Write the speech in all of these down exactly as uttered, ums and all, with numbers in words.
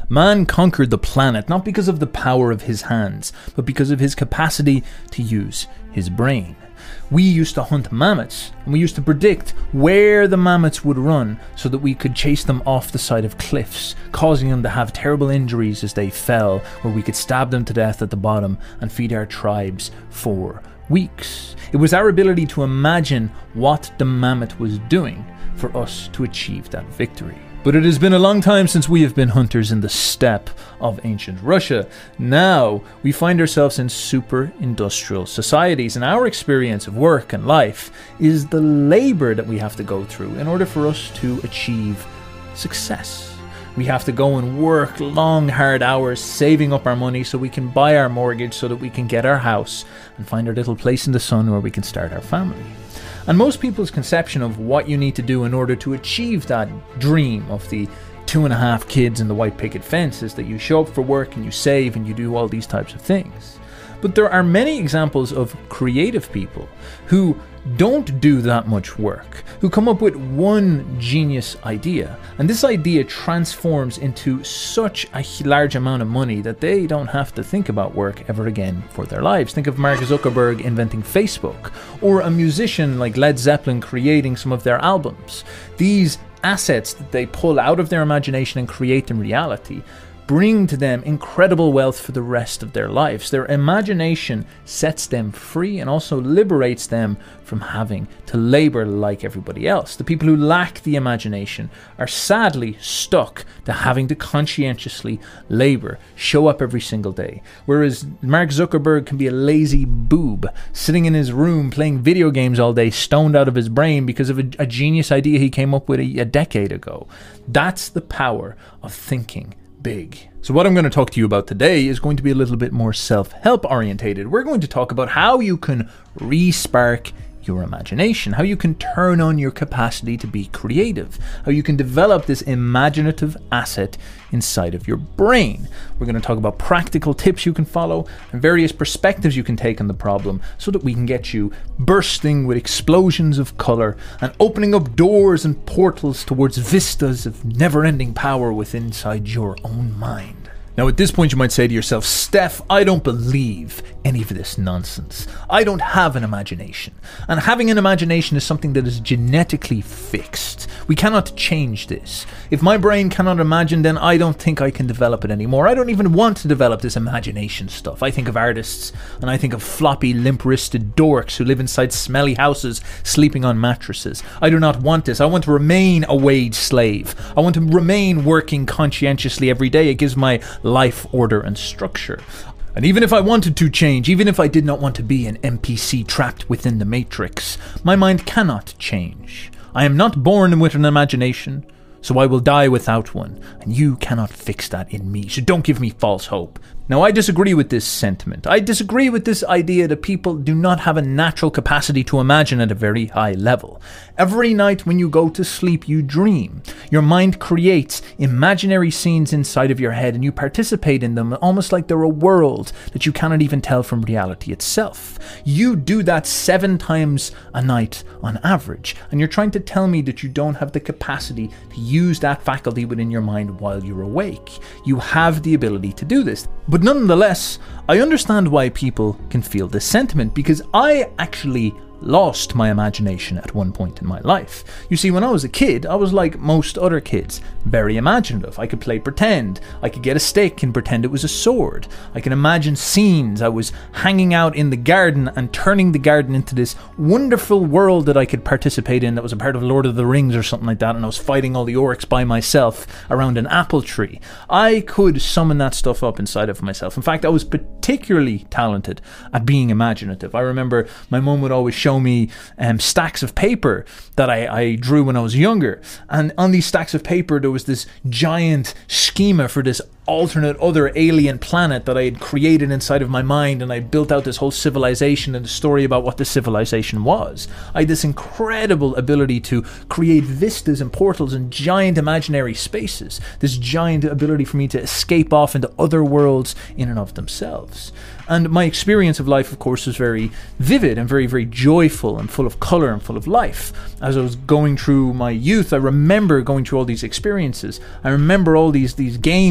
Man conquered the planet not because of the power of his hands, but because of his capacity to use his brain. We used to hunt mammoths, and we used to predict where the mammoths would run so that we could chase them off the side of cliffs, causing them to have terrible injuries as they fell, where we could stab them to death at the bottom and feed our tribes for weeks. It was our ability to imagine what the mammoth was doing for us to achieve that victory. But it has been a long time since we have been hunters in the steppe of ancient Russia. Now we find ourselves in super industrial societies, and our experience of work and life is the labor that we have to go through in order for us to achieve success. We have to go and work long, hard hours, saving up our money so we can buy our mortgage, so that we can get our house and find our little place in the sun where we can start our family. And most people's conception of what you need to do in order to achieve that dream of the two and a half kids and the white picket fence is that you show up for work and you save and you do all these types of things. But there are many examples of creative people who don't do that much work, who come up with one genius idea, and this idea transforms into such a large amount of money that they don't have to think about work ever again for their lives. Think of Mark Zuckerberg inventing Facebook, or a musician like Led Zeppelin creating some of their albums. These assets that they pull out of their imagination and create in reality bring to them incredible wealth for the rest of their lives. Their imagination sets them free and also liberates them from having to labor like everybody else. The people who lack the imagination are sadly stuck to having to conscientiously labor, show up every single day. Whereas Mark Zuckerberg can be a lazy boob sitting in his room playing video games all day, stoned out of his brain because of a, a genius idea he came up with a, a decade ago. That's the power of thinking big. So what I'm going to talk to you about today is going to be a little bit more self-help orientated. We're going to talk about how you can re-spark your imagination, how you can turn on your capacity to be creative, how you can develop this imaginative asset inside of your brain. We're going to talk about practical tips you can follow and various perspectives you can take on the problem so that we can get you bursting with explosions of color and opening up doors and portals towards vistas of never-ending power within inside your own mind. Now at this point you might say to yourself, Steph, I don't believe any of this nonsense. I don't have an imagination. And having an imagination is something that is genetically fixed. We cannot change this. If my brain cannot imagine, then I don't think I can develop it anymore. I don't even want to develop this imagination stuff. I think of artists, and I think of floppy, limp-wristed dorks who live inside smelly houses, sleeping on mattresses. I do not want this. I want to remain a wage slave. I want to remain working conscientiously every day. It gives my life order and structure. And even if I wanted to change, even if I did not want to be an N P C trapped within the matrix, my mind cannot change. I am not born with an imagination, so I will die without one, and you cannot fix that in me, so don't give me false hope. Now, I disagree with this sentiment. I disagree with this idea that people do not have a natural capacity to imagine at a very high level. Every night when you go to sleep, you dream. Your mind creates imaginary scenes inside of your head, and you participate in them almost like they're a world that you cannot even tell from reality itself. You do that seven times a night on average, and you're trying to tell me that you don't have the capacity to use that faculty within your mind while you're awake. You have the ability to do this. But nonetheless, I understand why people can feel this sentiment, because I actually lost my imagination at one point in my life. You see, when I was a kid, I was like most other kids, very imaginative. I could play pretend. I could get a stick and pretend it was a sword. I can imagine scenes. I was hanging out in the garden and turning the garden into this wonderful world that I could participate in that was a part of Lord of the Rings or something like that, and I was fighting all the orcs by myself around an apple tree. I could summon that stuff up inside of myself. In fact, I was particularly talented at being imaginative. I remember my mum would always show me um, stacks of paper that I, I drew when I was younger, and on these stacks of paper there was this giant schema for this alternate other alien planet that I had created inside of my mind, and I built out this whole civilization and a story about what the civilization was. I had this incredible ability to create vistas and portals and giant imaginary spaces, this giant ability for me to escape off into other worlds in and of themselves. And my experience of life, of course, was very vivid and very, very joyful and full of color and full of life. As I was going through my youth, I remember going through all these experiences. I remember all these, these games I would play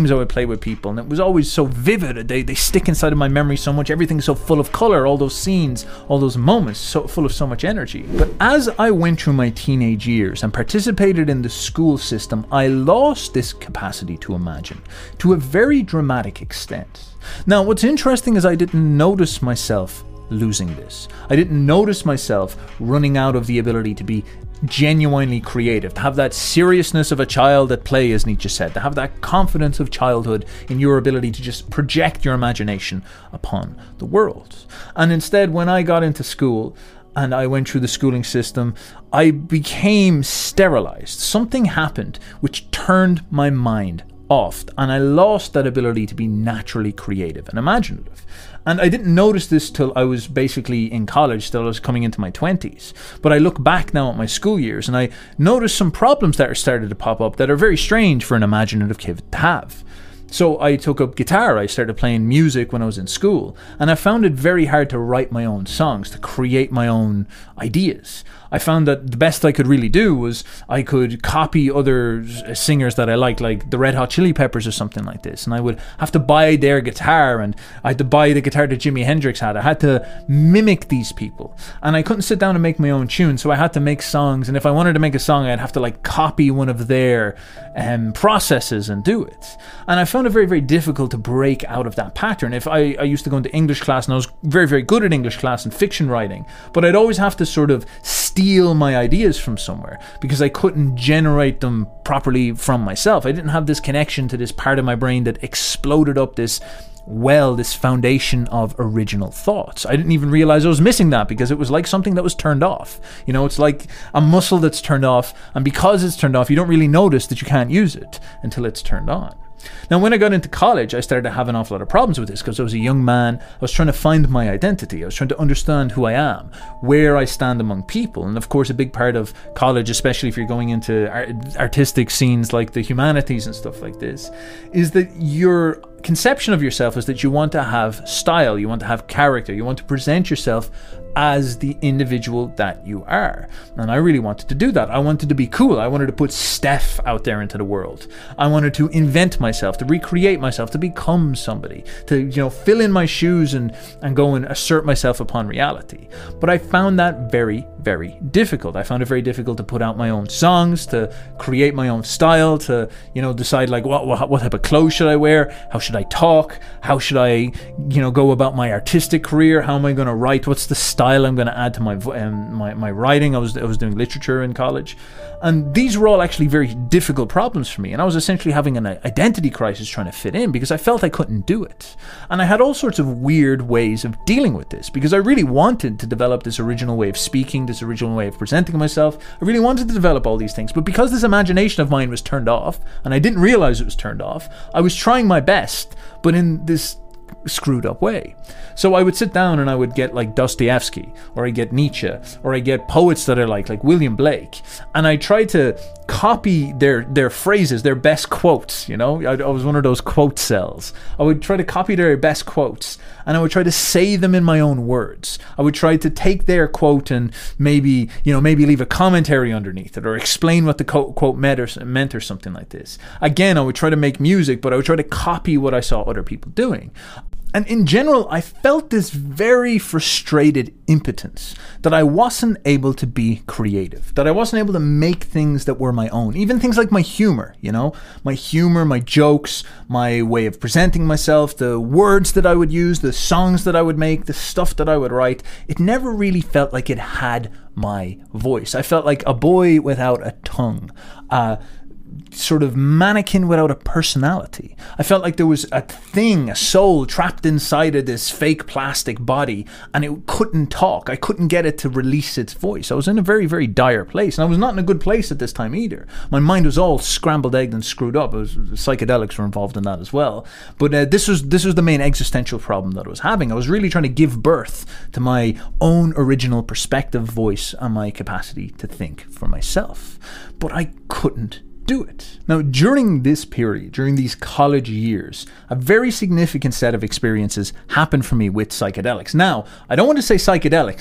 with people, and it was always so vivid. They they stick inside of my memory so much. Everything's so full of color, all those scenes, all those moments, so full of so much energy. But as I went through my teenage years and participated in the school system, I lost this capacity to imagine to a very dramatic extent. Now, what's interesting is I didn't notice myself losing this. I didn't notice myself running out of the ability to be genuinely creative, to have that seriousness of a child at play, as Nietzsche said, to have that confidence of childhood in your ability to just project your imagination upon the world. And instead, when I got into school and I went through the schooling system, I became sterilized. Something happened which turned my mind off, and I lost that ability to be naturally creative and imaginative. And I didn't notice this till I was basically in college, till I was coming into my twenties. But I look back now at my school years and I notice some problems that are started to pop up that are very strange for an imaginative kid to have. So I took up guitar. I started playing music when I was in school, and I found it very hard to write my own songs, to create my own ideas. I found that the best I could really do was I could copy other singers that I liked, like the Red Hot Chili Peppers or something like this, and I would have to buy their guitar, and I had to buy the guitar that Jimi Hendrix had. I had to mimic these people, and I couldn't sit down and make my own tune, so I had to make songs, and if I wanted to make a song, I'd have to like copy one of their um, processes and do it. And I found it very, very difficult to break out of that pattern. If I, I used to go into English class, and I was very, very good at English class and fiction writing, but I'd always have to sort of steal my ideas from somewhere because I couldn't generate them properly from myself. I didn't have this connection to this part of my brain that exploded up this well, this foundation of original thoughts. I didn't even realize I was missing that because it was like something that was turned off. You know, it's like a muscle that's turned off, and because it's turned off, you don't really notice that you can't use it until it's turned on. Now, when I got into college, I started to have an awful lot of problems with this because I was a young man. I was trying to find my identity. I was trying to understand who I am, where I stand among people. And of course, a big part of college, especially if you're going into art- artistic scenes like the humanities and stuff like this, is that your conception of yourself is that you want to have style, you want to have character, you want to present yourself as the individual that you are. And I really wanted to do that. I wanted to be cool. I wanted to put Steph out there into the world. I wanted to invent myself, to recreate myself, to become somebody, to, you know, fill in my shoes and, and go and assert myself upon reality. But I found that very, very difficult. I found it very difficult to put out my own songs, to create my own style, to, you know, decide like what, what, what type of clothes should I wear? How should I talk? How should I, you know, go about my artistic career? How am I going to write? What's the style I'm going to add to my, um, my my writing? I was I was doing literature in college, and these were all actually very difficult problems for me, and I was essentially having an identity crisis trying to fit in because I felt I couldn't do it. And I had all sorts of weird ways of dealing with this because I really wanted to develop this original way of speaking, this original way of presenting myself. I really wanted to develop all these things, but because this imagination of mine was turned off and I didn't realize it was turned off, I was trying my best, but in this screwed up way. So I would sit down and I would get like Dostoevsky, or I get Nietzsche, or I get poets that are like like William Blake, and I tried to copy their their phrases, their best quotes. You know, I, I was one of those quote cells. I would try to copy their best quotes, and I would try to say them in my own words. I would try to take their quote and maybe, you know, maybe leave a commentary underneath it, or explain what the quote, quote meant, or, meant or something like this. Again, I would try to make music, but I would try to copy what I saw other people doing. And in general, I felt this very frustrated impotence that I wasn't able to be creative, that I wasn't able to make things that were my own. Even things like my humor, you know, my humor, my jokes, my way of presenting myself, the words that I would use, the songs that I would make, the stuff that I would write. It never really felt like it had my voice. I felt like a boy without a tongue. Uh, sort of mannequin without a personality. I felt like there was a thing, a soul trapped inside of this fake plastic body, and it couldn't talk. I couldn't get it to release its voice. I was in a very, very dire place, and I was not in a good place at this time either. My mind was all scrambled egged and screwed up. It was, psychedelics were involved in that as well. But uh, this was this was the main existential problem that I was having. I was really trying to give birth to my own original perspective, voice, and my capacity to think for myself. But I couldn't do it. Now, during this period, during these college years, a very significant set of experiences happened for me with psychedelics. Now, I don't want to say psychedelics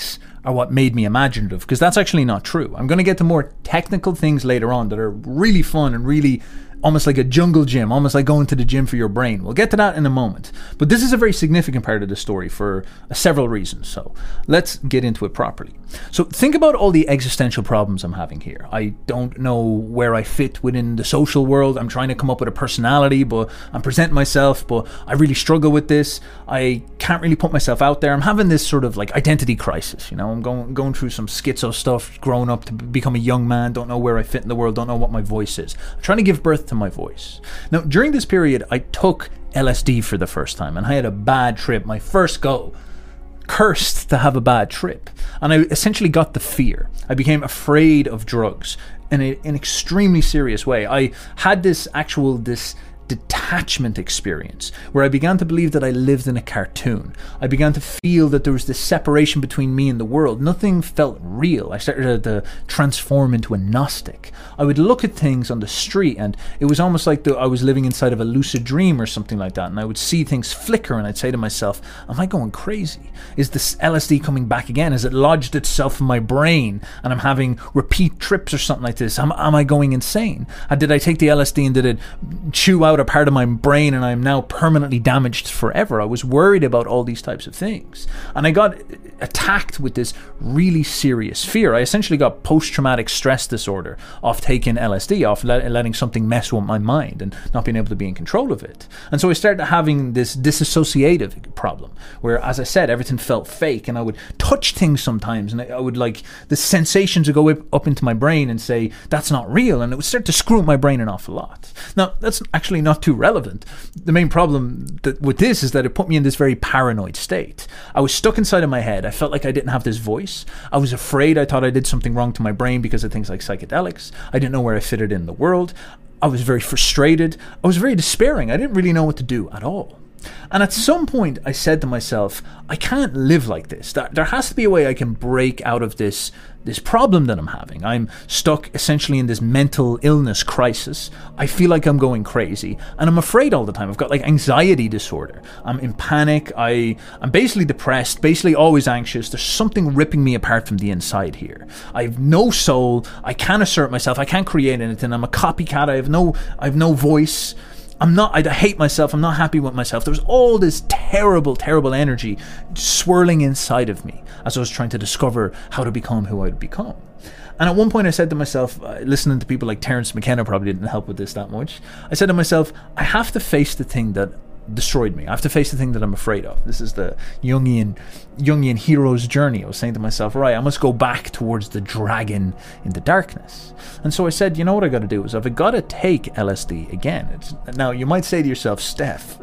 are what made me imaginative, because that's actually not true. I'm going to get to more technical things later on that are really fun and really almost like a jungle gym, almost like going to the gym for your brain. We'll get to that in a moment. But this is a very significant part of the story for uh, several reasons. So let's get into it properly. So think about all the existential problems I'm having here. I don't know where I fit within the social world. I'm trying to come up with a personality, but I'm presenting myself, but I really struggle with this. I can't really put myself out there. I'm having this sort of like identity crisis. You know, I'm going going through some schizo stuff, growing up to become a young man, don't know where I fit in the world, don't know what my voice is. I'm trying to give birth to my voice. Now, during this period, I took L S D for the first time, and I had a bad trip. My first go. Cursed to have a bad trip. And I essentially got the fear. I became afraid of drugs in a, an extremely serious way. I had this actual, this detachment experience where I began to believe that I lived in a cartoon. I began to feel that there was this separation between me and the world. Nothing felt real. I started to transform into a Gnostic. I would look at things on the street and it was almost like the, I was living inside of a lucid dream or something like that, and I would see things flicker and I'd say to myself, am I going crazy? Is this L S D coming back again? Has it lodged itself in my brain and I'm having repeat trips or something like this? Am, am I going insane? And did I take the L S D and did it chew out a part of my brain and I'm now permanently damaged forever? I was worried about all these types of things, and I got attacked with this really serious fear. I essentially got post-traumatic stress disorder off taking L S D, off let, letting something mess with my mind and not being able to be in control of it. And so I started having this disassociative problem where, as I said, everything felt fake, and I would touch things sometimes and I, I would like, the sensations would go up, up into my brain and say, that's not real, and it would start to screw up my brain an awful lot. Now, that's actually not too relevant. The main problem that, with this is that it put me in this very paranoid state. I was stuck inside of my head. I felt like I didn't have this voice. I was afraid. I thought I did something wrong to my brain because of things like psychedelics. I didn't know where I fitted in the world. I was very frustrated. I was very despairing. I didn't really know what to do at all. And at some point I said to myself, I can't live like this. There has to be a way I can break out of this this problem that I'm having. I'm stuck essentially in this mental illness crisis. I feel like I'm going crazy and I'm afraid all the time. I've got like anxiety disorder. I'm in panic. I, I'm basically depressed, basically always anxious. There's something ripping me apart from the inside here. I have no soul. I can't assert myself. I can't create anything. I'm a copycat. I have no, I have no voice. I'm not, I hate myself, I'm not happy with myself. There was all this terrible, terrible energy swirling inside of me as I was trying to discover how to become who I'd become. And at one point I said to myself, uh, listening to people like Terence McKenna probably didn't help with this that much, I said to myself, I have to face the thing that destroyed me. I have to face the thing that I'm afraid of. This is the Jungian Jungian hero's journey. I was saying to myself, right, I must go back towards the dragon in the darkness. And so I said, you know what I got to do is I've got to take L S D again. It's, now you might say to yourself, Steph,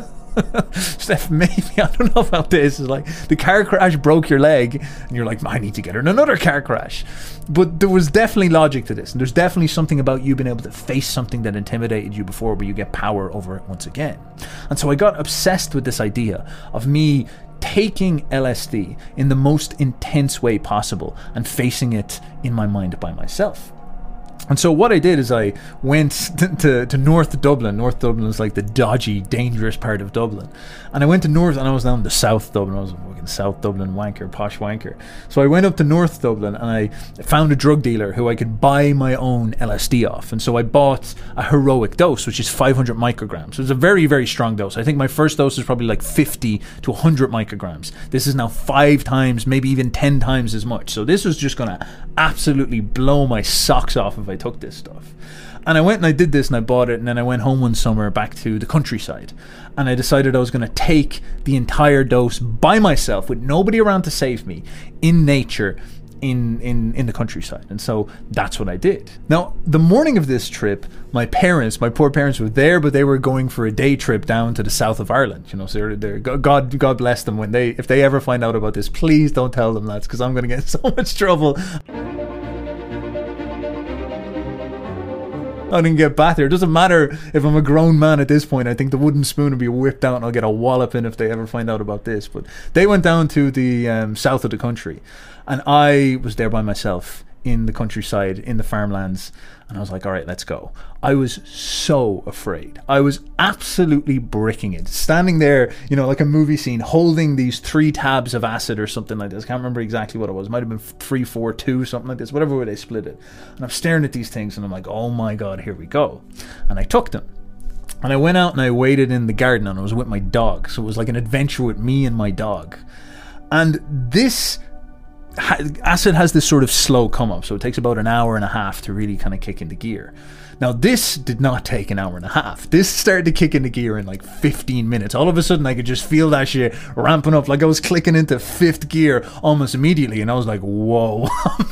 Steph, maybe, I don't know about this. It's like the car crash broke your leg and you're like, I need to get her in another car crash. But there was definitely logic to this, and there's definitely something about you being able to face something that intimidated you before where you get power over it once again. And so I got obsessed with this idea of me taking L S D in the most intense way possible and facing it in my mind by myself. And so what I did is I went to, to, to North Dublin. North Dublin is like the dodgy, dangerous part of Dublin. And I went to North, and I was down to South Dublin. I was a fucking South Dublin wanker, posh wanker. So I went up to North Dublin and I found a drug dealer who I could buy my own L S D off. And so I bought a heroic dose, which is five hundred micrograms. So it's a very, very strong dose. I think my first dose is probably like fifty to one hundred micrograms. This is now five times, maybe even ten times as much. So this was just going to absolutely blow my socks off if I took this stuff. And I went and I did this and I bought it, and then I went home one summer back to the countryside, and I decided I was going to take the entire dose by myself with nobody around to save me in nature in, in, in the countryside. And so that's what I did. Now, the morning of this trip, my parents, my poor parents were there, but they were going for a day trip down to the south of Ireland. You know, so they're, they're God, God bless them. When they, if they ever find out about this, please don't tell them, lads, because I'm going to get in so much trouble. I didn't get battered. It doesn't matter if I'm a grown man at this point. I think the wooden spoon will be whipped out and I'll get a walloping if they ever find out about this. But they went down to the um, south of the country, and I was there by myself in the countryside, in the farmlands, and I was like, all right, let's go. I was so afraid. I was absolutely bricking it. Standing there, you know, like a movie scene, holding these three tabs of acid or something like this. I can't remember exactly what it was. It might have been three, four, two, something like this, whatever way they split it. And I'm staring at these things and I'm like, oh my God, here we go. And I took them. And I went out and I waited in the garden and I was with my dog. So it was like an adventure with me and my dog. And this acid has this sort of slow come up, so it takes about an hour and a half to really kind of kick into gear. Now this did not take an hour and a half. This started to kick into gear in like fifteen minutes. All of a sudden I could just feel that shit ramping up, like I was clicking into fifth gear almost immediately, and I was like, whoa,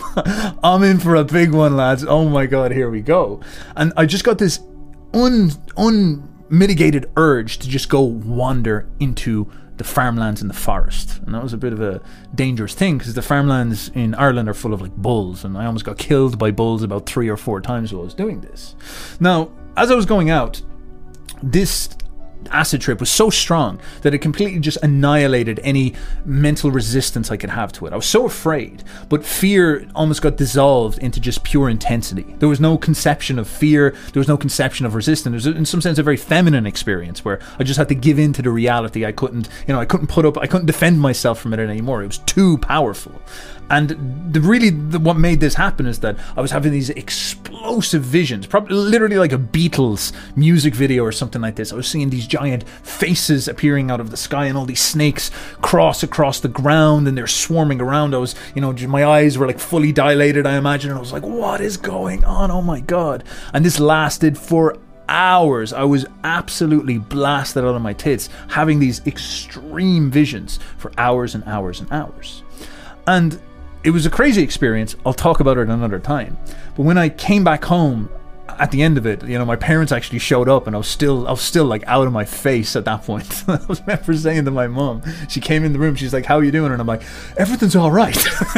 I'm in for a big one, lads. Oh my God, here we go. And I just got this un unmitigated urge to just go wander into the farmlands in the forest, and that was a bit of a dangerous thing because the farmlands in Ireland are full of like bulls, and I almost got killed by bulls about three or four times while I was doing this. Now, as I was going out, this acid trip was so strong that it completely just annihilated any mental resistance I could have to it. I was so afraid, but fear almost got dissolved into just pure intensity. There was no conception of fear, there was no conception of resistance. It was in some sense a very feminine experience where I just had to give in to the reality. I couldn't, you know, I couldn't put up, I couldn't defend myself from it anymore. It was too powerful. And the, really the, what made this happen is that I was having these explosive visions, probably literally like a Beatles music video or something like this. I was seeing these giant faces appearing out of the sky and all these snakes cross across the ground and they're swarming around. I was, you know, my eyes were like fully dilated, I imagine. And I was like, what is going on? Oh my God. And this lasted for hours. I was absolutely blasted out of my tits, having these extreme visions for hours and hours and hours. And it was a crazy experience. I'll talk about it another time. But when I came back home at the end of it, you know, my parents actually showed up, and I was still, I was still like out of my face at that point. I was remember saying to my mom, she came in the room, she's like, "How are you doing?" And I'm like, "Everything's all right."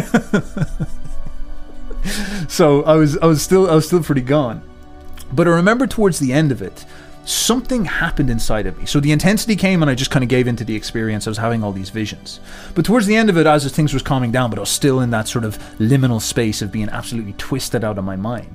So I was, I was still, I was still pretty gone. But I remember towards the end of it, something happened inside of me. So the intensity came and I just kind of gave into the experience. I was having all these visions. But towards the end of it, as things was calming down, but I was still in that sort of liminal space of being absolutely twisted out of my mind,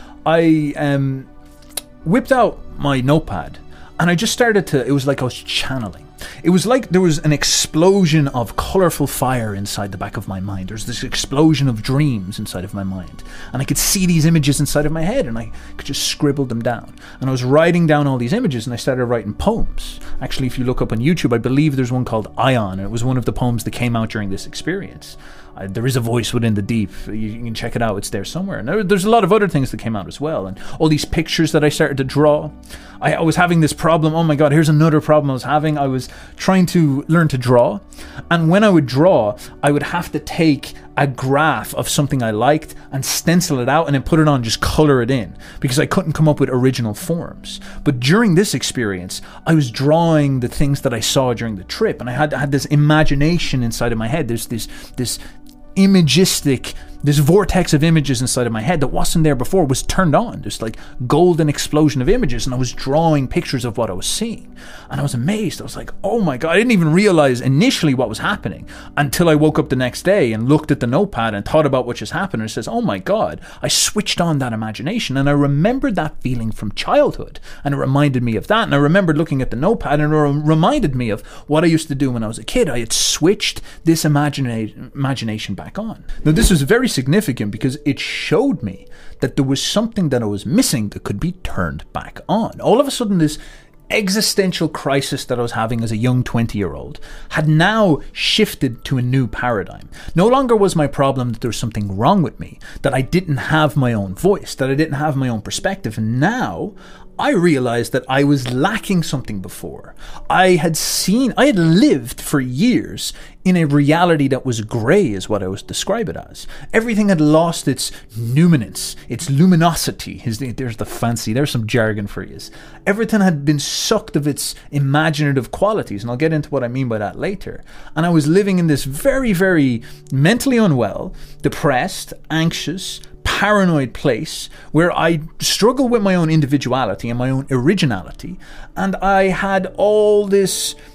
I um, whipped out my notepad and I just started to, it was like I was channeling. It was like there was an explosion of colourful fire inside the back of my mind. There's this explosion of dreams inside of my mind. And I could see these images inside of my head and I could just scribble them down. And I was writing down all these images and I started writing poems. Actually, if you look up on YouTube, I believe there's one called Ion. And it was one of the poems that came out during this experience. Uh, there is a voice within the deep. You, you can check it out. It's there somewhere. And there, there's a lot of other things that came out as well. And all these pictures that I started to draw. I, I was having this problem. Oh my God, here's another problem I was having. I was trying to learn to draw. And when I would draw, I would have to take a graph of something I liked and stencil it out and then put it on, just color it in, because I couldn't come up with original forms. But during this experience, I was drawing the things that I saw during the trip, and I had, I had this imagination inside of my head. There's this, this imagistic, this vortex of images inside of my head that wasn't there before was turned on. This like golden explosion of images, and I was drawing pictures of what I was seeing. And I was amazed. I was like, oh my God, I didn't even realize initially what was happening until I woke up the next day and looked at the notepad and thought about what just happened. And it says, oh my God, I switched on that imagination. And I remembered that feeling from childhood. And it reminded me of that. And I remembered looking at the notepad and it reminded me of what I used to do when I was a kid. I had switched this imagina- imagination back on. Now, this was very significant because it showed me that there was something that I was missing that could be turned back on. All of a sudden, this existential crisis that I was having as a young twenty-year-old had now shifted to a new paradigm. No longer was my problem that there was something wrong with me, that I didn't have my own voice, that I didn't have my own perspective. And now I realized that I was lacking something before. I had seen, I had lived for years in a reality that was grey, is what I would describe it as. Everything had lost its numinance, its luminosity. There's the fancy, there's some jargon for you. Everything had been sucked of its imaginative qualities, and I'll get into what I mean by that later. And I was living in this very, very mentally unwell, depressed, anxious, paranoid place where I struggle with my own individuality and my own originality, and I had all this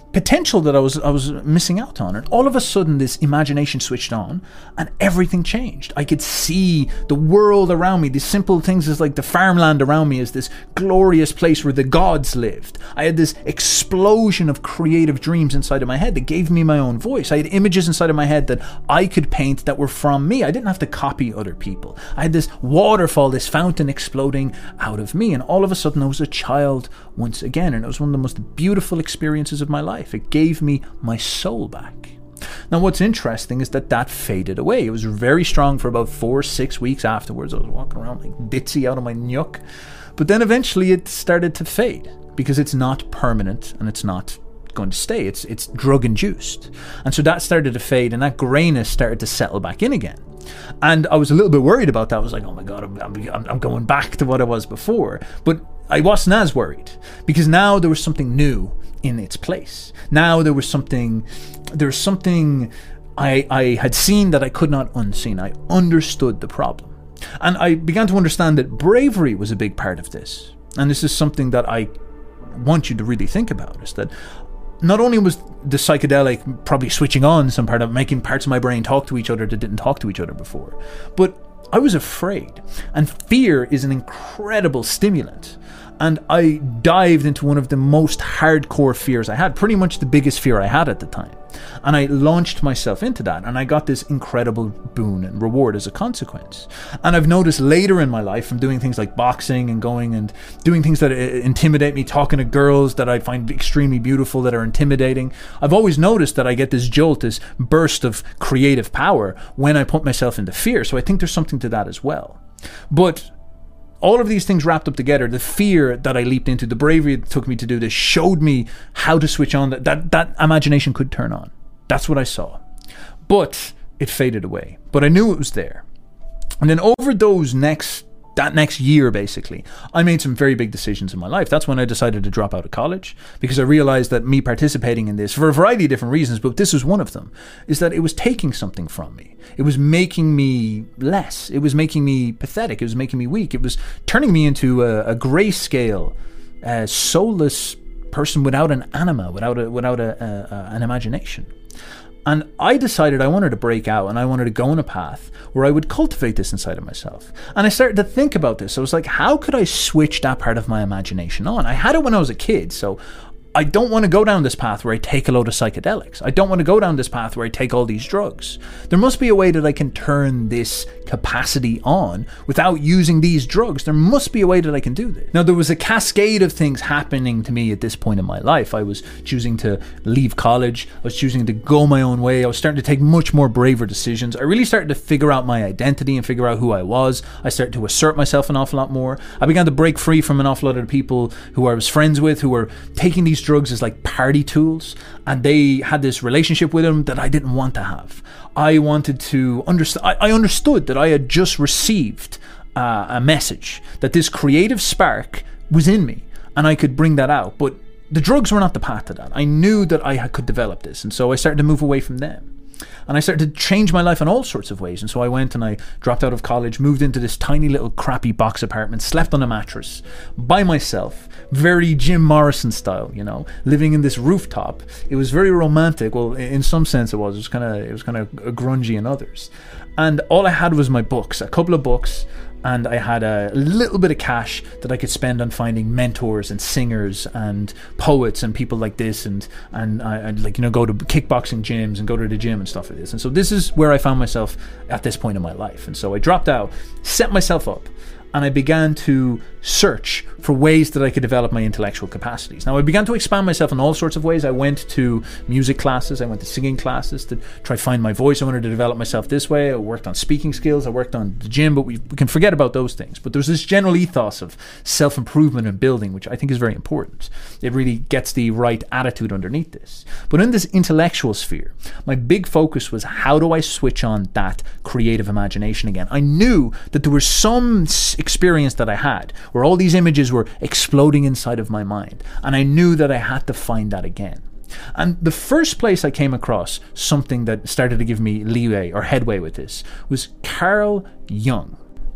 potential that I was I was missing out on. And all of a sudden this imagination switched on and everything changed. I could see the world around me, these simple things as like the farmland around me as this glorious place where the gods lived. I had this explosion of creative dreams inside of my head that gave me my own voice. I had images inside of my head that I could paint that were from me. I didn't have to copy other people. I had this waterfall, this fountain exploding out of me, and all of a sudden I was a child once again, and it was one of the most beautiful experiences of my life. It gave me my soul back. Now what's interesting is that that faded away. It was very strong for about four, six weeks afterwards. I was walking around like ditzy out of my nyuk. But then eventually it started to fade because it's not permanent and it's not going to stay. It's it's drug induced. And so that started to fade and that grayness started to settle back in again. And I was a little bit worried about that. I was like, oh my God, I'm, I'm, I'm going back to what I was before. But I wasn't as worried because now there was something new in its place. Now there was something, there was something I, I had seen that I could not unseen. I understood the problem. And I began to understand that bravery was a big part of this. And this is something that I want you to really think about, is that not only was the psychedelic probably switching on some part of making parts of my brain talk to each other that didn't talk to each other before, but I was afraid. And fear is an incredible stimulant. And I dived into one of the most hardcore fears I had, pretty much the biggest fear I had at the time. And I launched myself into that, and I got this incredible boon and reward as a consequence. And I've noticed later in my life, from doing things like boxing and going and doing things that intimidate me, talking to girls that I find extremely beautiful that are intimidating, I've always noticed that I get this jolt, this burst of creative power when I put myself into fear. So I think there's something to that as well. But all of these things wrapped up together, the fear that I leaped into, the bravery it took me to do this, showed me how to switch on, that, that that imagination could turn on. That's what I saw. But it faded away. But I knew it was there. And then over those next, that next year, basically, I made some very big decisions in my life. That's when I decided to drop out of college, because I realized that me participating in this, for a variety of different reasons, but this was one of them, is that it was taking something from me. It was making me less. It was making me pathetic. It was making me weak. It was turning me into a, a grayscale, uh, soulless person without an anima, without a, without a, a, a, an imagination. And I decided I wanted to break out, and I wanted to go on a path where I would cultivate this inside of myself. And I started to think about this. I was like, how could I switch that part of my imagination on? I had it when I was a kid, so I don't want to go down this path where I take a load of psychedelics. I don't want to go down this path where I take all these drugs. There must be a way that I can turn this capacity on without using these drugs. There must be a way that I can do this. Now, there was a cascade of things happening to me at this point in my life. I was choosing to leave college. I was choosing to go my own way. I was starting to take much more braver decisions. I really started to figure out my identity and figure out who I was. I started to assert myself an awful lot more. I began to break free from an awful lot of the people who I was friends with, who were taking these drugs as like party tools, and they had this relationship with them that I didn't want to have. I wanted to understand. I, I understood that I had just received uh, a message that this creative spark was in me, and I could bring that out. But the drugs were not the path to that. I knew that I could develop this, and so I started to move away from them. And I started to change my life in all sorts of ways. And so I went and I dropped out of college, moved into this tiny little crappy box apartment, slept on a mattress by myself, very Jim Morrison style, you know, living in this rooftop. It was very romantic. Well, in some sense it was. It was kind of it was kind of grungy in others. And all I had was my books, a couple of books, and I had a little bit of cash that I could spend on finding mentors and singers and poets and people like this, and and I, I'd like you know go to kickboxing gyms and go to the gym and stuff like this. And so this is where I found myself at this point in my life. And so I dropped out, set myself up, and I began to search for ways that I could develop my intellectual capacities. Now, I began to expand myself in all sorts of ways. I went to music classes, I went to singing classes to try to find my voice. I wanted to develop myself this way. I worked on speaking skills, I worked on the gym, but we, we can forget about those things. But there's this general ethos of self-improvement and building, which I think is very important. It really gets the right attitude underneath this. But in this intellectual sphere, my big focus was, how do I switch on that creative imagination again? I knew that there was some experience that I had where all these images were exploding inside of my mind, and I knew that I had to find that again. And the first place I came across something that started to give me leeway or headway with this was Carl Jung.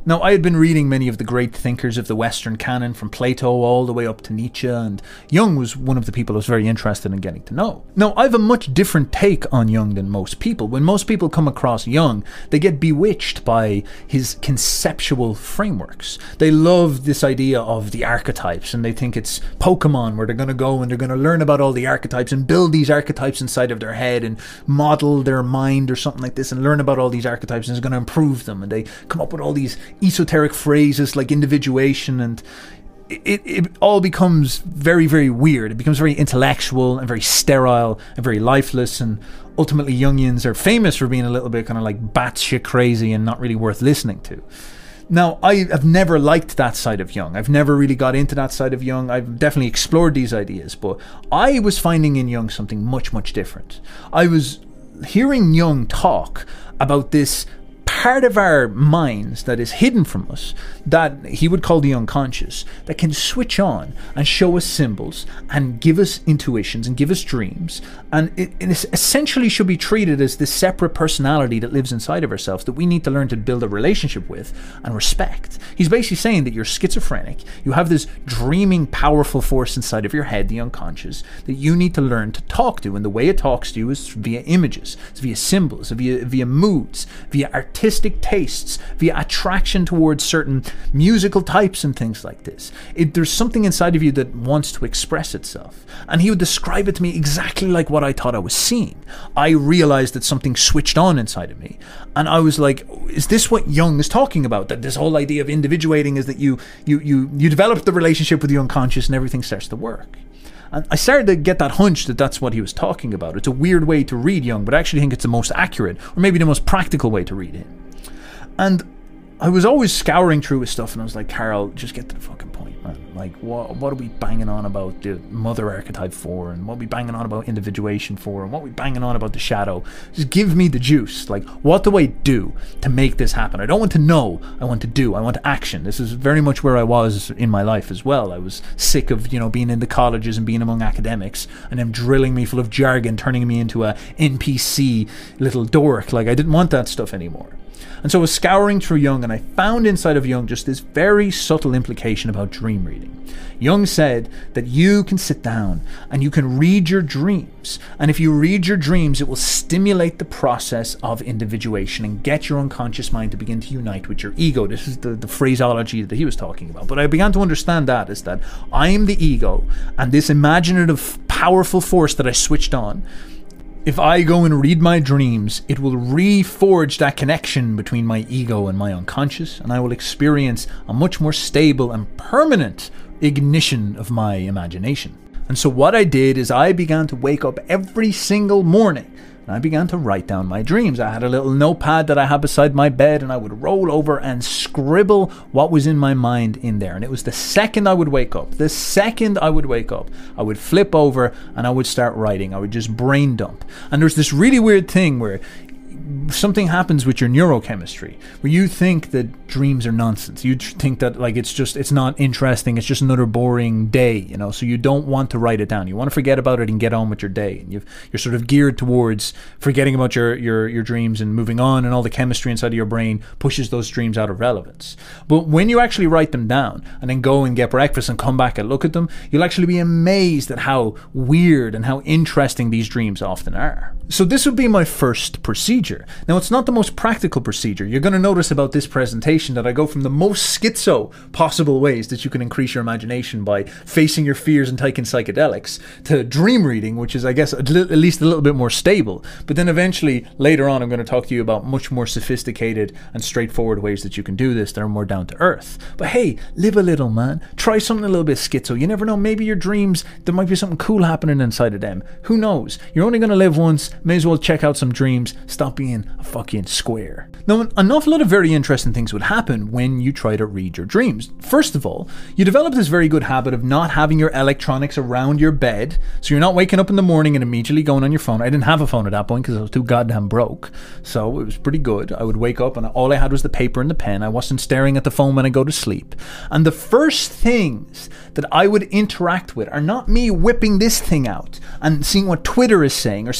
Now, I had been reading many of the great thinkers of the Western canon, from Plato all the way up to Nietzsche, and Jung was one of the people I was very interested in getting to know. Now, I have a much different take on Jung than most people. When most people come across Jung, they get bewitched by his conceptual frameworks. They love this idea of the archetypes, and they think it's Pokemon, where they're going to go and they're going to learn about all the archetypes and build these archetypes inside of their head and model their mind or something like this and learn about all these archetypes, and it's going to improve them. And they come up with all these esoteric phrases like individuation, and it, it all becomes very, very weird. It becomes very intellectual and very sterile and very lifeless, and ultimately Jungians are famous for being a little bit kind of like batshit crazy and not really worth listening to. Now, I have never liked that side of Jung. I've never really got into that side of Jung. I've definitely explored these ideas, but I was finding in Jung something much, much different. I was hearing Jung talk about this part of our minds that is hidden from us, that he would call the unconscious, that can switch on and show us symbols and give us intuitions and give us dreams, and it, it essentially should be treated as this separate personality that lives inside of ourselves that we need to learn to build a relationship with and respect. He's basically saying that you're schizophrenic, you have this dreaming powerful force inside of your head, the unconscious, that you need to learn to talk to, and the way it talks to you is via images, it's via symbols, via, via moods, via artistic tastes, via attraction towards certain musical types and things like this. It, there's something inside of you that wants to express itself. And he would describe it to me exactly like what I thought I was seeing. I realized that something switched on inside of me. And I was like, is this what Jung is talking about? That this whole idea of individuating is that you you you you develop the relationship with the unconscious and everything starts to work. And I started to get that hunch that that's what he was talking about. It's a weird way to read Jung, but I actually think it's the most accurate, or maybe the most practical way to read him. And I was always scouring through his stuff, and I was like, Carl, just get to the fucking point, man. Like, what what are we banging on about the mother archetype for, and what are we banging on about individuation for, and what are we banging on about the shadow? Just give me the juice. Like, what do I do to make this happen? I don't want to know, I want to do, I want action. This is very much where I was in my life as well. I was sick of, you know, being in the colleges and being among academics, and them drilling me full of jargon, turning me into a N P C little dork. Like, I didn't want that stuff anymore. And so I was scouring through Jung, and I found inside of Jung just this very subtle implication about dream reading. Jung said that you can sit down and you can read your dreams. And if you read your dreams, it will stimulate the process of individuation and get your unconscious mind to begin to unite with your ego. This is the, the phraseology that he was talking about. But I began to understand that is that I am the ego, and this imaginative, powerful force that I switched on, if I go and read my dreams, it will reforge that connection between my ego and my unconscious, and I will experience a much more stable and permanent ignition of my imagination. And so what I did is I began to wake up every single morning, and I began to write down my dreams. I had a little notepad that I had beside my bed, and I would roll over and scribble what was in my mind in there. And it was the second I would wake up, the second I would wake up, I would flip over and I would start writing. I would just brain dump. And there's this really weird thing where something happens with your neurochemistry where you think that dreams are nonsense. You think that like it's just it's not interesting, it's just another boring day, you know, so you don't want to write it down. You want to forget about it and get on with your day, and you've, you're sort of geared towards forgetting about your, your your dreams and moving on, and all the chemistry inside of your brain pushes those dreams out of relevance. But when you actually write them down and then go and get breakfast and come back and look at them, you'll actually be amazed at how weird and how interesting these dreams often are. So this would be my first procedure. Now, it's not the most practical procedure. You're going to notice about this presentation that I go from the most schizo possible ways that you can increase your imagination by facing your fears and taking psychedelics, to dream reading, which is, I guess, at least a little bit more stable. But then eventually, later on, I'm going to talk to you about much more sophisticated and straightforward ways that you can do this that are more down to earth. But hey, live a little, man. Try something a little bit schizo. You never know. Maybe your dreams, there might be something cool happening inside of them. Who knows? You're only going to live once. May as well check out some dreams. Stop being a fucking square. Now, an awful lot of very interesting things would happen when you try to read your dreams. First of all, you develop this very good habit of not having your electronics around your bed, so you're not waking up in the morning and immediately going on your phone. I didn't have a phone at that point because I was too goddamn broke, so it was pretty good. I would wake up and all I had was the paper and the pen. I wasn't staring at the phone when I go to sleep. And the first things that I would interact with are not me whipping this thing out and seeing what Twitter is saying or seeing what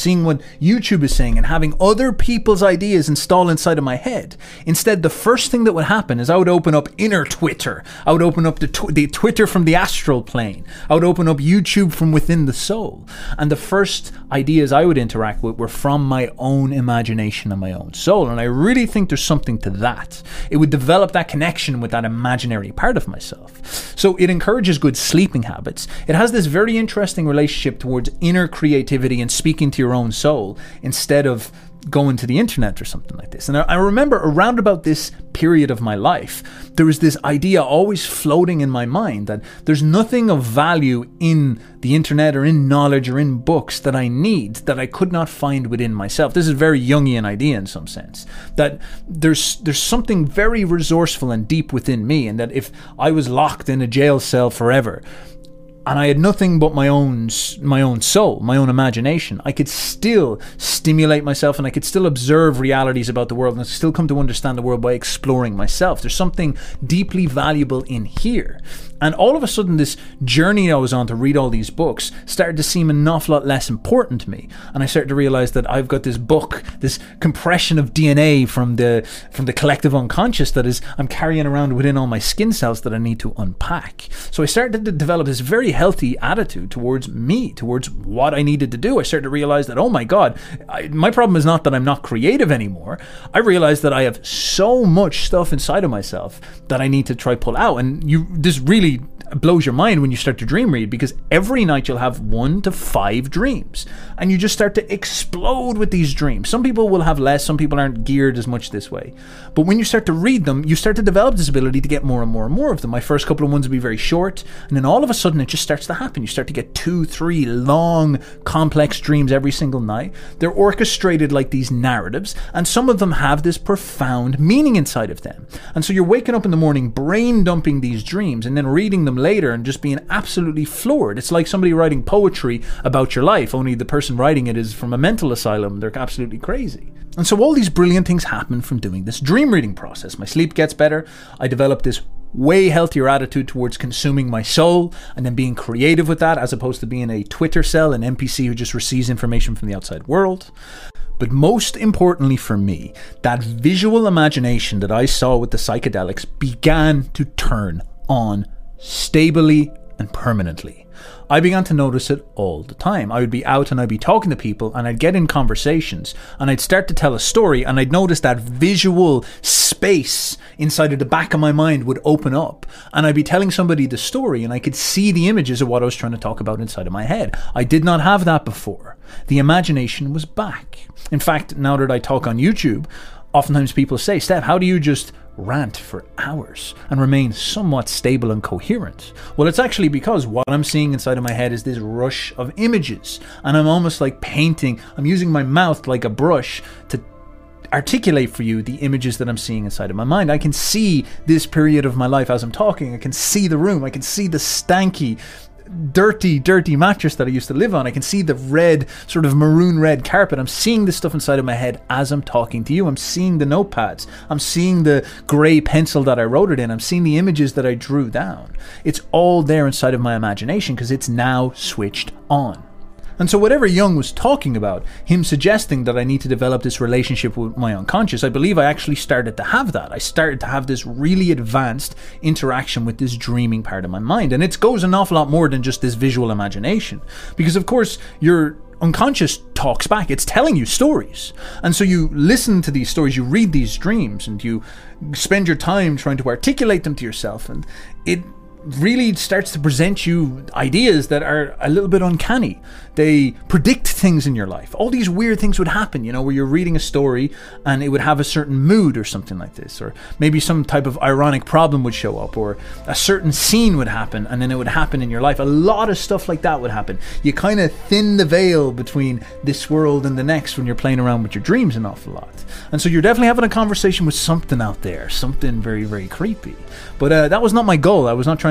YouTube is saying and having other people's ideas installed inside of my head. Instead, the first thing that would happen is I would open up inner Twitter. I would open up the, tw- the Twitter from the astral plane. I would open up YouTube from within the soul. And the first ideas I would interact with were from my own imagination and my own soul. And I really think there's something to that. It would develop that connection with that imaginary part of myself. So it encourages good sleeping habits. It has this very interesting relationship towards inner creativity and speaking to your own soul instead of going to the internet or something like this. And I remember around about this period of my life, there was this idea always floating in my mind that there's nothing of value in the internet or in knowledge or in books that I need that I could not find within myself. This is a very Jungian idea in some sense, that there's there's something very resourceful and deep within me, and that if I was locked in a jail cell forever, and I had nothing but my own my own soul, my own imagination, I could still stimulate myself and I could still observe realities about the world and still come to understand the world by exploring myself. There's something deeply valuable in here. And all of a sudden, this journey I was on to read all these books started to seem an awful lot less important to me. And I started to realize that I've got this book, this compression of D N A from the from the collective unconscious that is I'm carrying around within all my skin cells that I need to unpack. So I started to develop this very healthy attitude towards me, towards what I needed to do. I started to realize that, oh my God, I, my problem is not that I'm not creative anymore. I realized that I have so much stuff inside of myself that I need to try pull out. And you, this really blows your mind when you start to dream read, because every night you'll have one to five dreams and you just start to explode with these dreams. Some people will have less, some people aren't geared as much this way, but when you start to read them, you start to develop this ability to get more and more and more of them. My first couple of ones will be very short, and then all of a sudden it just starts to happen. You start to get two, three long, complex dreams every single night. They're orchestrated like these narratives, and some of them have this profound meaning inside of them. And so you're waking up in the morning brain dumping these dreams and then reading them later and just being absolutely floored. It's like somebody writing poetry about your life, only the person writing it is from a mental asylum. They're absolutely crazy. And so all these brilliant things happen from doing this dream reading process. My sleep gets better. I develop this way healthier attitude towards consuming my soul and then being creative with that, as opposed to being a Twitter cell, an N P C who just receives information from the outside world. But most importantly for me, that visual imagination that I saw with the psychedelics began to turn on stably and permanently. I began to notice it all the time. I would be out and I'd be talking to people and I'd get in conversations and I'd start to tell a story and I'd notice that visual space inside of the back of my mind would open up and I'd be telling somebody the story and I could see the images of what I was trying to talk about inside of my head. I did not have that before. The imagination was back. In fact, now that I talk on YouTube, oftentimes people say, Steph, how do you just rant for hours and remain somewhat stable and coherent? Well, it's actually because what I'm seeing inside of my head is this rush of images, and I'm almost like painting. I'm using my mouth like a brush to articulate for you the images that I'm seeing inside of my mind. I can see this period of my life as I'm talking. I can see the room. I can see the stanky, dirty, dirty mattress that I used to live on. I can see the red, sort of maroon red carpet. I'm seeing this stuff inside of my head as I'm talking to you. I'm seeing the notepads. I'm seeing the grey pencil that I wrote it in. I'm seeing the images that I drew down. It's all there inside of my imagination because it's now switched on. And so whatever Jung was talking about, him suggesting that I need to develop this relationship with my unconscious, I believe I actually started to have that. I started to have this really advanced interaction with this dreaming part of my mind. And it goes an awful lot more than just this visual imagination. Because of course, your unconscious talks back. It's telling you stories. And so you listen to these stories, you read these dreams, and you spend your time trying to articulate them to yourself. And it really starts to present you ideas that are a little bit uncanny. They predict things in your life. All these weird things would happen, you know, where you're reading a story and it would have a certain mood or something like this, or maybe some type of ironic problem would show up, or a certain scene would happen and then it would happen in your life. A lot of stuff like that would happen. You kind of thin the veil between this world and the next when you're playing around with your dreams an awful lot. And so you're definitely having a conversation with something out there, something very, very creepy. But uh, that was not my goal. I was not trying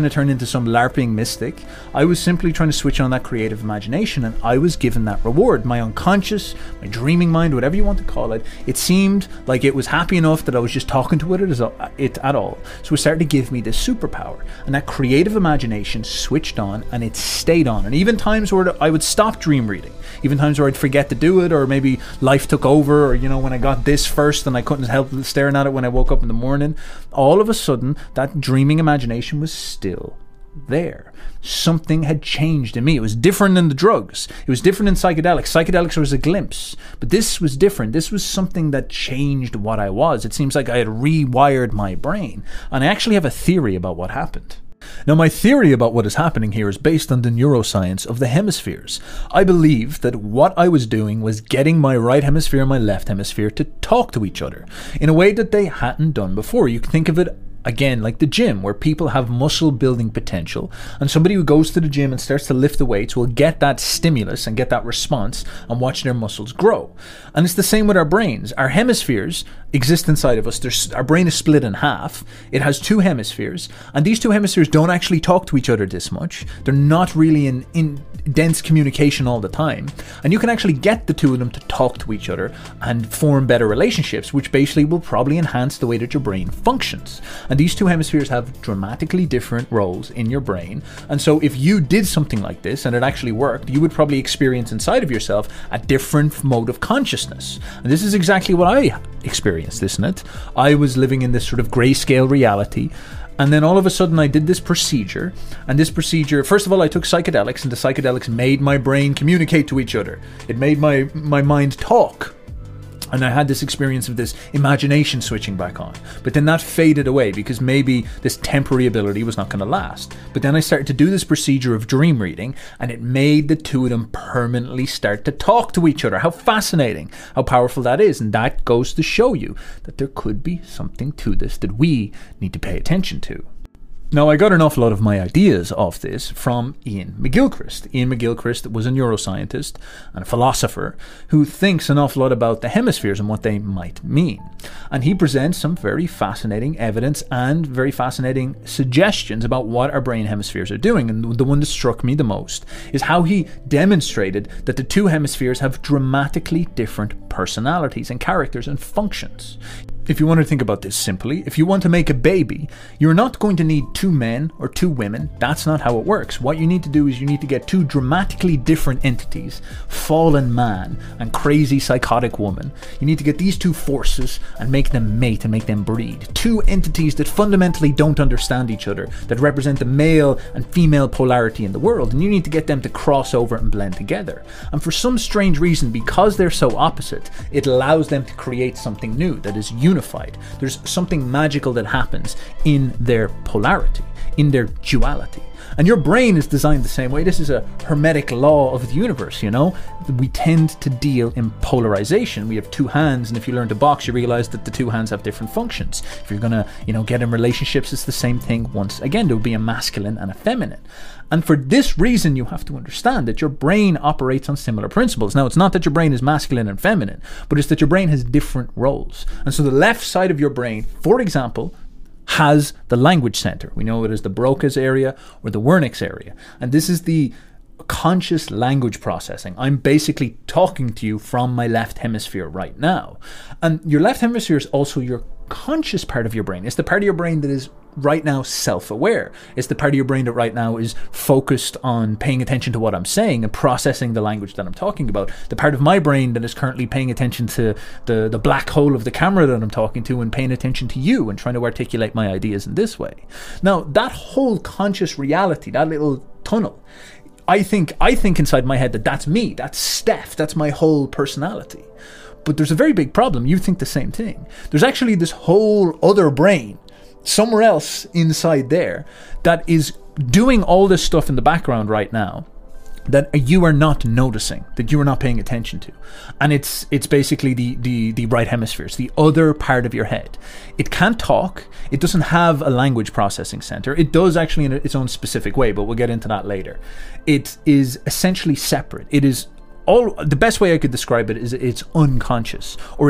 trying to turn into some LARPing mystic. I was simply trying to switch on that creative imagination, and I was given that reward. My unconscious, my dreaming mind, whatever you want to call it, it seemed like it was happy enough that I was just talking to it, it at all. So it started to give me this superpower, and that creative imagination switched on, and it stayed on. And even times where I would stop dream reading, even times where I'd forget to do it, or maybe life took over, or, you know, when I got this first and I couldn't help staring at it when I woke up in the morning, all of a sudden that dreaming imagination was still there. Something had changed in me. It was different than the drugs. It was different than psychedelics. Psychedelics was a glimpse, but this was different. This was something that changed what I was. It seems like I had rewired my brain, and I actually have a theory about what happened. Now, my theory about what is happening here is based on the neuroscience of the hemispheres. I believe that what I was doing was getting my right hemisphere and my left hemisphere to talk to each other in a way that they hadn't done before. You can think of it again like the gym, where people have muscle building potential, and somebody who goes to the gym and starts to lift the weights will get that stimulus and get that response and watch their muscles grow. And it's the same with our brains. Our hemispheres exist inside of us. There's, our brain is split in half. It has two hemispheres, and these two hemispheres don't actually talk to each other this much. They're not really in, in dense communication all the time, and you can actually get the two of them to talk to each other and form better relationships, which basically will probably enhance the way that your brain functions. And these two hemispheres have dramatically different roles in your brain. And so if you did something like this and it actually worked, you would probably experience inside of yourself a different mode of consciousness. And this is exactly what I experienced, isn't it? I was living in this sort of grayscale reality. And then all of a sudden I did this procedure, and this procedure, first of all, I took psychedelics, and the psychedelics made my brain communicate to each other. It made my, my mind talk. And I had this experience of this imagination switching back on. But then that faded away because maybe this temporary ability was not going to last. But then I started to do this procedure of dream reading, and it made the two of them permanently start to talk to each other. How fascinating, how powerful that is. And that goes to show you that there could be something to this that we need to pay attention to. Now, I got an awful lot of my ideas of this from Iain McGilchrist. Iain McGilchrist was a neuroscientist and a philosopher who thinks an awful lot about the hemispheres and what they might mean. And he presents some very fascinating evidence and very fascinating suggestions about what our brain hemispheres are doing. And the one that struck me the most is how he demonstrated that the two hemispheres have dramatically different personalities and characters and functions. If you want to think about this simply, if you want to make a baby, you're not going to need two men or two women. That's not how it works. What you need to do is you need to get two dramatically different entities, fallen man and crazy psychotic woman. You need to get these two forces and make them mate and make them breed. Two entities that fundamentally don't understand each other, that represent the male and female polarity in the world, and you need to get them to cross over and blend together. And for some strange reason, because they're so opposite, it allows them to create something new that is unique. Unified. There's something magical that happens in their polarity, in their duality. And your brain is designed the same way. This is a hermetic law of the universe, you know? We tend to deal in polarization. We have two hands, and if you learn to box, you realize that the two hands have different functions. If you're gonna, you know, get in relationships, it's the same thing once again. There will be a masculine and a feminine. And for this reason, you have to understand that your brain operates on similar principles. Now, it's not that your brain is masculine and feminine, but it's that your brain has different roles. And so the left side of your brain, for example, has the language center. We know it as the Broca's area or the Wernicke's area. And this is the conscious language processing. I'm basically talking to you from my left hemisphere right now. And your left hemisphere is also your conscious part of your brain. It's the part of your brain that is right now self-aware. It's the part of your brain that right now is focused on paying attention to what I'm saying and processing the language that I'm talking about. The part of my brain that is currently paying attention to the, the black hole of the camera that I'm talking to and paying attention to you and trying to articulate my ideas in this way. Now, that whole conscious reality, that little tunnel, I think I think inside my head that that's me, that's Steph, that's my whole personality. But there's a very big problem. You think the same thing. There's actually this whole other brain somewhere else inside there that is doing all this stuff in the background right now that you are not noticing, that you are not paying attention to. And it's it's basically the, the, the right hemisphere. It's the other part of your head. It can't talk. It doesn't have a language processing center. It does actually in its own specific way, but we'll get into that later. It is essentially separate. It is all, the best way I could describe it is it's unconscious, or it's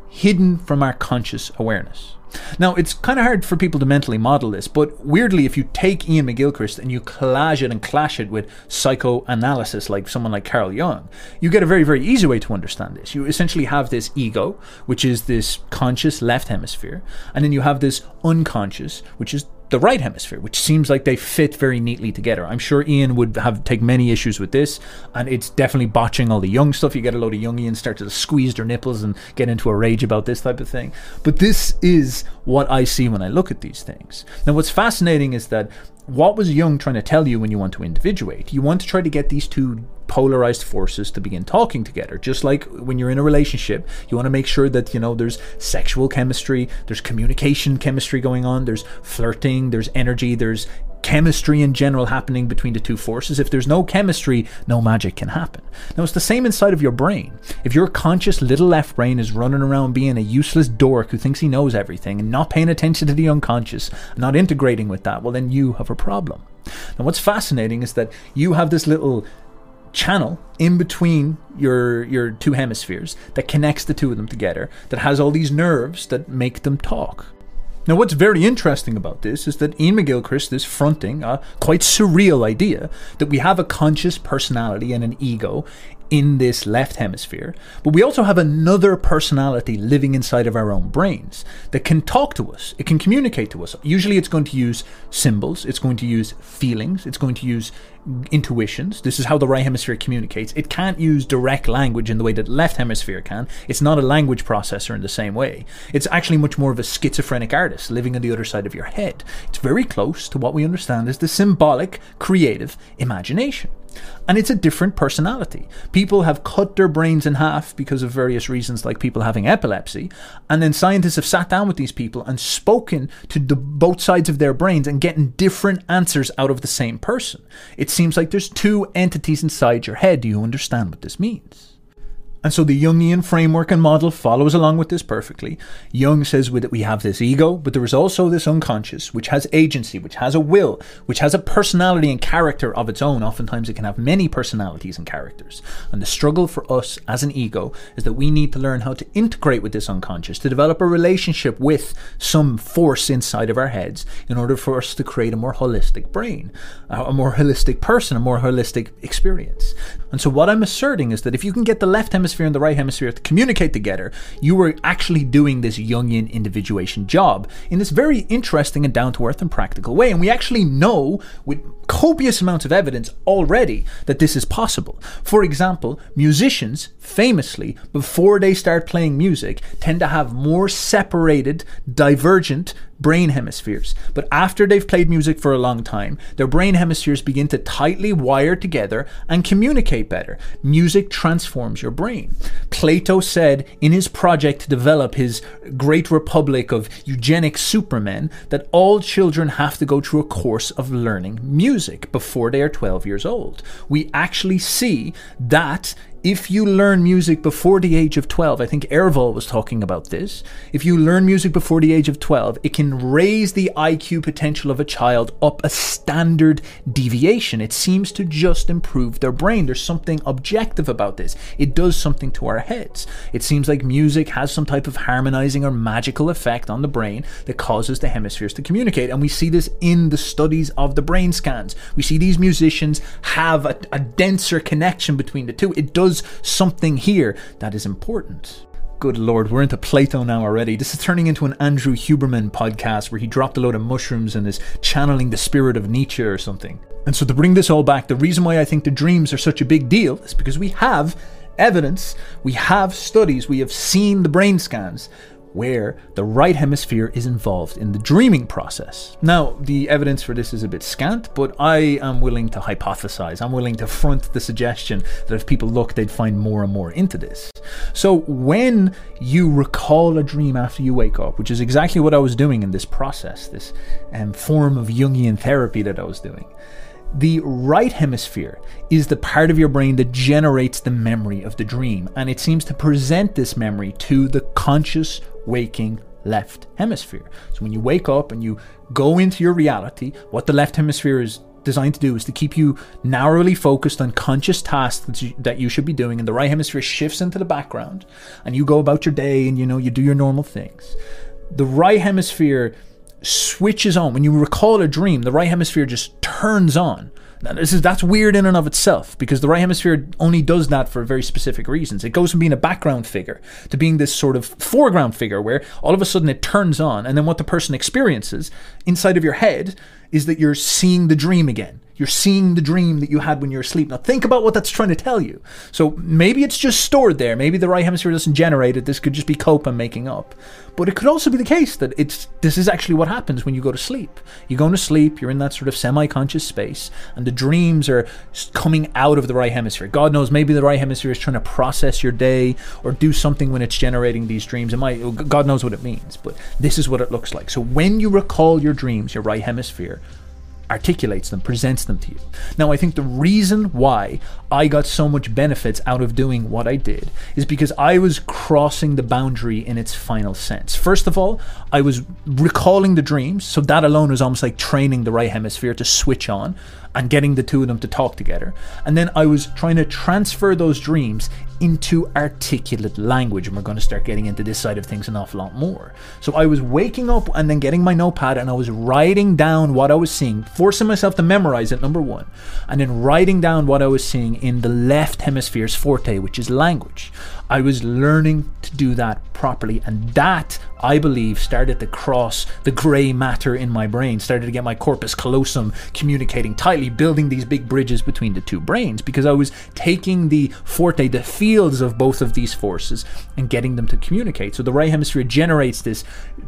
hidden from our conscious awareness. Now, it's kind of hard for people to mentally model this, but weirdly, if you take Iain McGilchrist and you collage it and clash it with psychoanalysis, like someone like Carl Jung, you get a very, very easy way to understand this. You essentially have this ego, which is this conscious left hemisphere, and then you have this unconscious, which is the right hemisphere, which seems like they fit very neatly together. I'm sure Iain would have take many issues with this, and it's definitely botching all the Jung stuff. You get a load of Jungians start to squeeze their nipples and get into a rage about this type of thing. But this is what I see when I look at these things. Now, what's fascinating is that what was Jung trying to tell you when you want to individuate? You want to try to get these two polarized forces to begin talking together. Just like when you're in a relationship, you want to make sure that, you know, there's sexual chemistry, there's communication chemistry going on, there's flirting, there's energy, there's chemistry in general happening between the two forces. If there's no chemistry, no magic can happen. Now, it's the same inside of your brain. If your conscious little left brain is running around being a useless dork who thinks he knows everything and not paying attention to the unconscious, not integrating with that, well, then you have a problem. Now, what's fascinating is that you have this little channel in between your your two hemispheres that connects the two of them together, that has all these nerves that make them talk. Now, what's very interesting about this is that Iain McGilchrist is fronting a quite surreal idea that we have a conscious personality and an ego in this left hemisphere, but we also have another personality living inside of our own brains that can talk to us. It can communicate to us. Usually it's going to use symbols, it's going to use feelings, it's going to use intuitions. This is how the right hemisphere communicates. It can't use direct language in the way that the left hemisphere can. It's not a language processor in the same way. It's actually much more of a schizophrenic artist living on the other side of your head. It's very close to what we understand as the symbolic creative imagination. And it's a different personality. People have cut their brains in half because of various reasons, like people having epilepsy. And then scientists have sat down with these people and spoken to the, both sides of their brains and getting different answers out of the same person. It seems like there's two entities inside your head. Do you understand what this means? And so the Jungian framework and model follows along with this perfectly. Jung says that we have this ego, but there is also this unconscious, which has agency, which has a will, which has a personality and character of its own. Oftentimes it can have many personalities and characters. And the struggle for us as an ego is that we need to learn how to integrate with this unconscious, to develop a relationship with some force inside of our heads in order for us to create a more holistic brain, a more holistic person, a more holistic experience. And so what I'm asserting is that if you can get the left hemisphere and the right hemisphere to communicate together, you are actually doing this Jungian individuation job in this very interesting and down-to-earth and practical way. And we actually know with copious amounts of evidence already that this is possible. For example, musicians famously, before they start playing music, tend to have more separated, divergent brain hemispheres. But after they've played music for a long time, their brain hemispheres begin to tightly wire together and communicate better. Music transforms your brain. Plato said in his project to develop his great republic of eugenic supermen that all children have to go through a course of learning music before they are twelve years old. We actually see that if you learn music before the age of twelve, I think Erval was talking about this, if you learn music before the age of twelve, it can raise the I Q potential of a child up a standard deviation. It seems to just improve their brain. There's something objective about this. It does something to our heads. It seems like music has some type of harmonizing or magical effect on the brain that causes the hemispheres to communicate. And we see this in the studies of the brain scans. We see these musicians have a, a denser connection between the two. It does something here that is important. Good Lord, we're into Plato now already. This is turning into an Andrew Huberman podcast where he dropped a load of mushrooms and is channeling the spirit of Nietzsche or something. And so to bring this all back, the reason why I think the dreams are such a big deal is because we have evidence, we have studies, we have seen the brain scans where the right hemisphere is involved in the dreaming process. Now, the evidence for this is a bit scant, but I am willing to hypothesize. I'm willing to front the suggestion that if people look, they'd find more and more into this. So when you recall a dream after you wake up, which is exactly what I was doing in this process, this um, form of Jungian therapy that I was doing, the right hemisphere is the part of your brain that generates the memory of the dream, and it seems to present this memory to the conscious waking left hemisphere. So when you wake up and you go into your reality, what the left hemisphere is designed to do is to keep you narrowly focused on conscious tasks that you, that you should be doing, and the right hemisphere shifts into the background, and you go about your day, and you know, you do your normal things. The right hemisphere switches on. When you recall a dream, the right hemisphere just turns on. Now, this is that's weird in and of itself, because the right hemisphere only does that for very specific reasons. It goes from being a background figure to being this sort of foreground figure where all of a sudden it turns on, and then what the person experiences inside of your head is that you're seeing the dream again. You're seeing the dream that you had when you were asleep. Now think about what that's trying to tell you. So maybe it's just stored there. Maybe the right hemisphere doesn't generate it. This could just be Copa making up. But it could also be the case that it's this is actually what happens when you go to sleep. You go to sleep, you're in that sort of semi-conscious space, and the dreams are coming out of the right hemisphere. God knows, maybe the right hemisphere is trying to process your day or do something when it's generating these dreams. It might, God knows what it means, but this is what it looks like. So when you recall your dreams, your right hemisphere articulates them, presents them to you. Now, I think the reason why I got so much benefits out of doing what I did is because I was crossing the boundary in its final sense. First of all, I was recalling the dreams, so that alone was almost like training the right hemisphere to switch on and getting the two of them to talk together. And then I was trying to transfer those dreams into articulate language, and we're going to start getting into this side of things an awful lot more. So I was waking up and then getting my notepad, and I was writing down what I was seeing, forcing myself to memorize it, number one, and then writing down what I was seeing in the left hemisphere's forte, which is language. I was learning to do that properly, and that, I believe, started to cross the grey matter in my brain, started to get my corpus callosum communicating tightly, building these big bridges between the two brains, because I was taking the forte, the fields of both of these forces, and getting them to communicate. So the right hemisphere generates this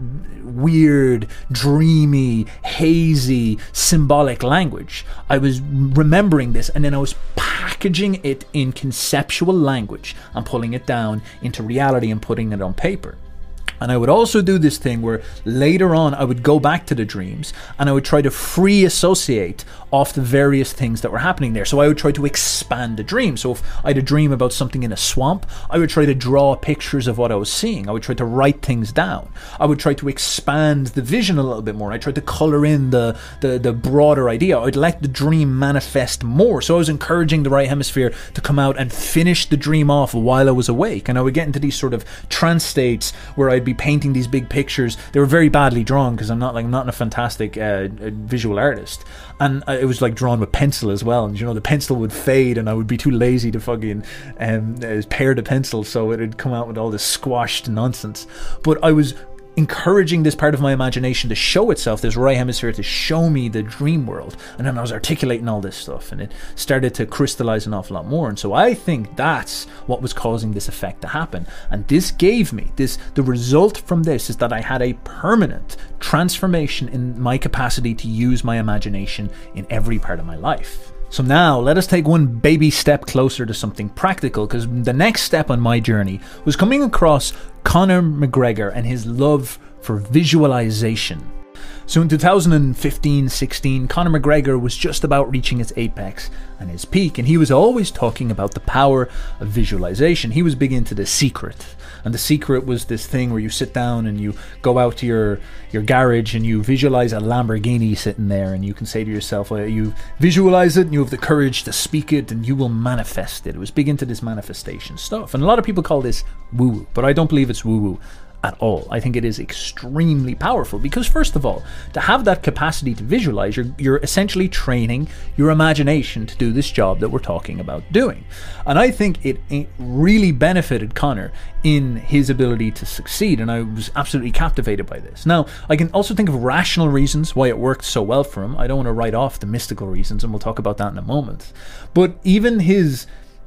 weird, dreamy, hazy, symbolic language. I was remembering this, and then I was packaging it in conceptual language and pulling it down into reality and putting it on paper. And I would also do this thing where later on I would go back to the dreams and I would try to free associate off the various things that were happening there. So I would try to expand the dream. So if I had a dream about something in a swamp, I would try to draw pictures of what I was seeing. I would try to write things down. I would try to expand the vision a little bit more. I tried to color in the, the, the broader idea. I'd let the dream manifest more. So I was encouraging the right hemisphere to come out and finish the dream off while I was awake. And I would get into these sort of trance states where I'd be painting these big pictures. They were very badly drawn because I'm not like I'm not a fantastic uh, visual artist, and it was like drawn with pencil as well. And you know, the pencil would fade, and I would be too lazy to fucking um, uh, pair the pencil, so it'd come out with all this squashed nonsense. But I was encouraging this part of my imagination to show itself, this right hemisphere to show me the dream world, and then I was articulating all this stuff, and it started to crystallize an awful lot more. And so I think that's what was causing this effect to happen, and this gave me this the result from this is that I had a permanent transformation in my capacity to use my imagination in every part of my life. So now let us take one baby step closer to something practical, because the next step on my journey was coming across Conor McGregor and his love for visualization. So in two thousand fifteen sixteen, Conor McGregor was just about reaching his apex and his peak, and he was always talking about the power of visualization. He was big into The Secret, and The Secret was this thing where you sit down and you go out to your, your garage and you visualize a Lamborghini sitting there, and you can say to yourself, well, you visualize it and you have the courage to speak it and you will manifest it. It was big into this manifestation stuff, and a lot of people call this woo-woo, but I don't believe it's woo-woo at all. I think it is extremely powerful, because first of all, to have that capacity to visualize, you're, you're essentially training your imagination to do this job that we're talking about doing. And I think it, it really benefited Conor in his ability to succeed, and I was absolutely captivated by this. Now, I can also think of rational reasons why it worked so well for him. I don't want to write off the mystical reasons, and we'll talk about that in a moment. But even his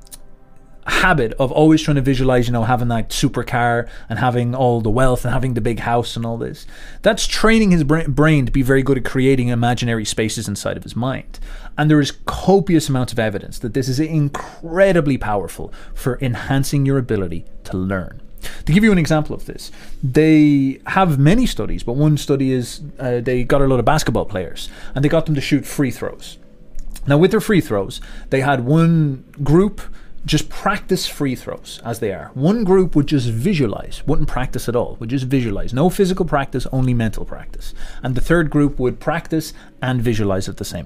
habit of always trying to visualize, you know, having that supercar and having all the wealth and having the big house and all this, that's training his brain to be very good at creating imaginary spaces inside of his mind. And there is copious amounts of evidence that this is incredibly powerful for enhancing your ability to learn. To give you an example of this, they have many studies, but one study is uh, they got a lot of basketball players and they got them to shoot free throws. Now with their free throws, they had one group just practice free throws as they are. One group would just visualize, wouldn't practice at all, would just visualize. No physical practice, only mental practice. And the third group would practice and visualize at the same time.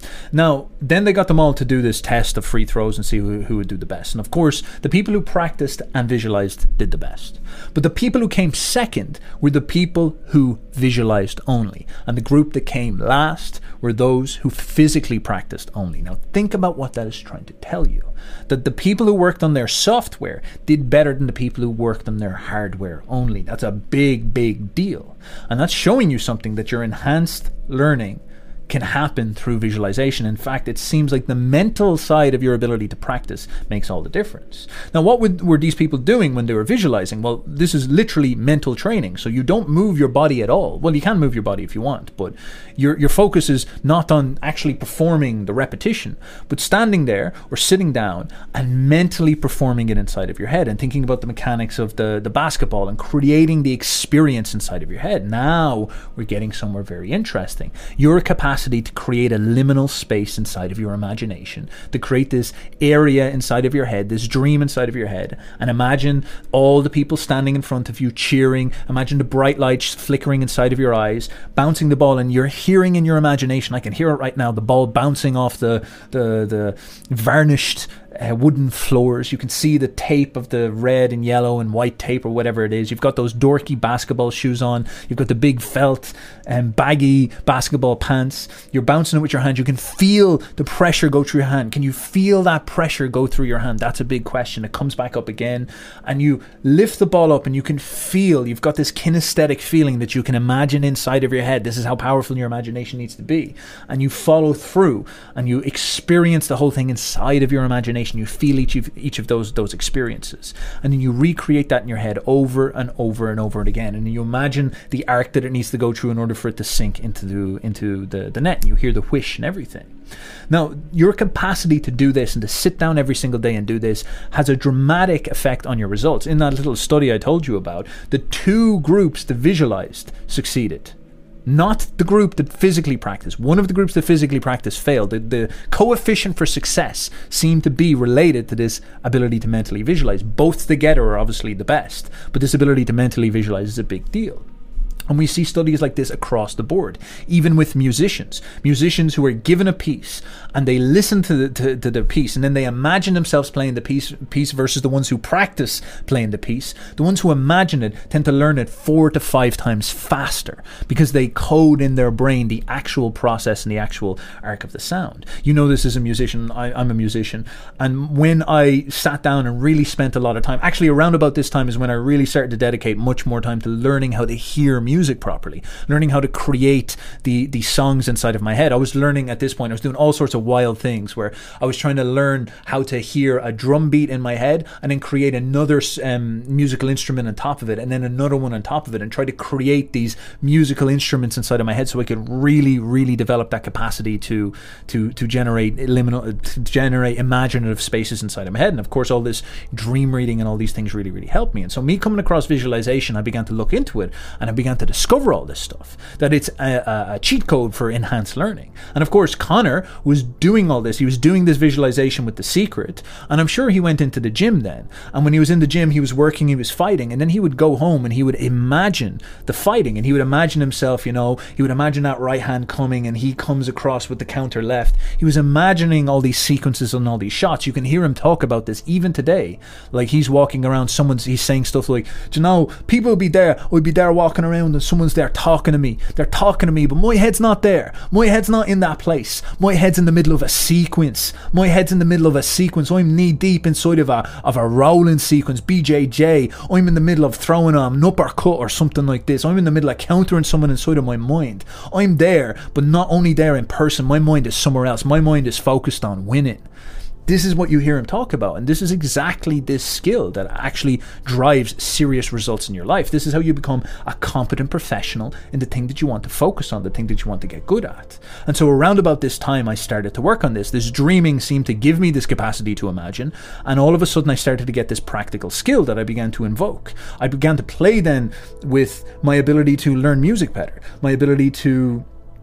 Now, then they got them all to do this test of free throws and see who, who would do the best. And of course, the people who practiced and visualized did the best. But the people who came second were the people who visualized only. And the group that came last were those who physically practiced only. Now, think about what that is trying to tell you. That the people who worked on their software did better than the people who worked on their hardware only. That's a big, big deal. And that's showing you something, that your enhanced learning can happen through visualization. In fact, it seems like the mental side of your ability to practice makes all the difference. Now, what would, were these people doing when they were visualizing? Well, this is literally mental training. So you don't move your body at all. Well, you can move your body if you want, but your your focus is not on actually performing the repetition, but standing there or sitting down and mentally performing it inside of your head and thinking about the mechanics of the, the basketball and creating the experience inside of your head. Now we're getting somewhere very interesting. Your capacity to create a liminal space inside of your imagination, to create this area inside of your head, this dream inside of your head, and imagine all the people standing in front of you cheering, imagine the bright lights flickering inside of your eyes, bouncing the ball, and you're hearing in your imagination, I can hear it right now, the ball bouncing off the the, the varnished Uh, wooden floors. You can see the tape of the red and yellow and white tape or whatever it is. You've got those dorky basketball shoes on. You've got the big felt and um, baggy basketball pants. You're bouncing it with your hand. You can feel the pressure go through your hand. Can you feel that pressure go through your hand? That's a big question. It comes back up again, and you lift the ball up and you can feel, you've got this kinesthetic feeling that you can imagine inside of your head. This is how powerful your imagination needs to be. And you follow through and you experience the whole thing inside of your imagination. You feel each of each of those those experiences, and then you recreate that in your head over and over and over and again, and you imagine the arc that it needs to go through in order for it to sink into the into the, the net, and you hear the whoosh and everything. Now, your capacity to do this and to sit down every single day and do this has a dramatic effect on your results. In that little study I told you about, the two groups that visualized succeeded. Not the group that physically practiced. One of the groups that physically practiced failed. The, the coefficient for success seemed to be related to this ability to mentally visualize. Both together are obviously the best, but this ability to mentally visualize is a big deal. And we see studies like this across the board, even with musicians. Musicians who are given a piece and they listen to the, to, to the piece, and then they imagine themselves playing the piece, piece versus the ones who practice playing the piece. The ones who imagine it tend to learn it four to five times faster because they code in their brain the actual process and the actual arc of the sound. You know this as a musician. I, I'm a musician. And when I sat down and really spent a lot of time, actually around about this time is when I really started to dedicate much more time to learning how to hear music music properly, learning how to create the the songs inside of my head. I was learning at this point, I was doing all sorts of wild things where I was trying to learn how to hear a drum beat in my head and then create another um, musical instrument on top of it, and then another one on top of it, and try to create these musical instruments inside of my head so I could really, really develop that capacity to to to generate liminal, to generate imaginative spaces inside of my head. And of course, all this dream reading and all these things really, really helped me. And so me coming across visualization, I began to look into it, and I began to discover all this stuff, that it's a, a, a cheat code for enhanced learning. And of course, Connor was doing all this. He was doing this visualization with The Secret, and I'm sure he went into the gym then. And when he was in the gym, he was working, he was fighting, and then he would go home and he would imagine the fighting, and he would imagine himself, you know, he would imagine that right hand coming, and he comes across with the counter left. He was imagining all these sequences and all these shots. You can hear him talk about this even today. Like, he's walking around, someone's, he's saying stuff like, do you know, people will be there, I'll be there walking around and someone's there talking to me. They're talking to me, but my head's not there. My head's not in that place. My head's in the middle of a sequence. My head's in the middle of a sequence. I'm knee deep inside of a of a rolling sequence, B J J. I'm in the middle of throwing an uppercut or something like this. I'm in the middle of countering someone inside of my mind. I'm there, but not only there in person. My mind is somewhere else. My mind is focused on winning. This is what you hear him talk about, and this is exactly this skill that actually drives serious results in your life. This is how you become a competent professional in the thing that you want to focus on, the thing that you want to get good at. And so around about this time, I started to work on this. This dreaming seemed to give me this capacity to imagine, and all of a sudden I started to get this practical skill that I began to invoke. I began to play then with my ability to learn music better, my ability to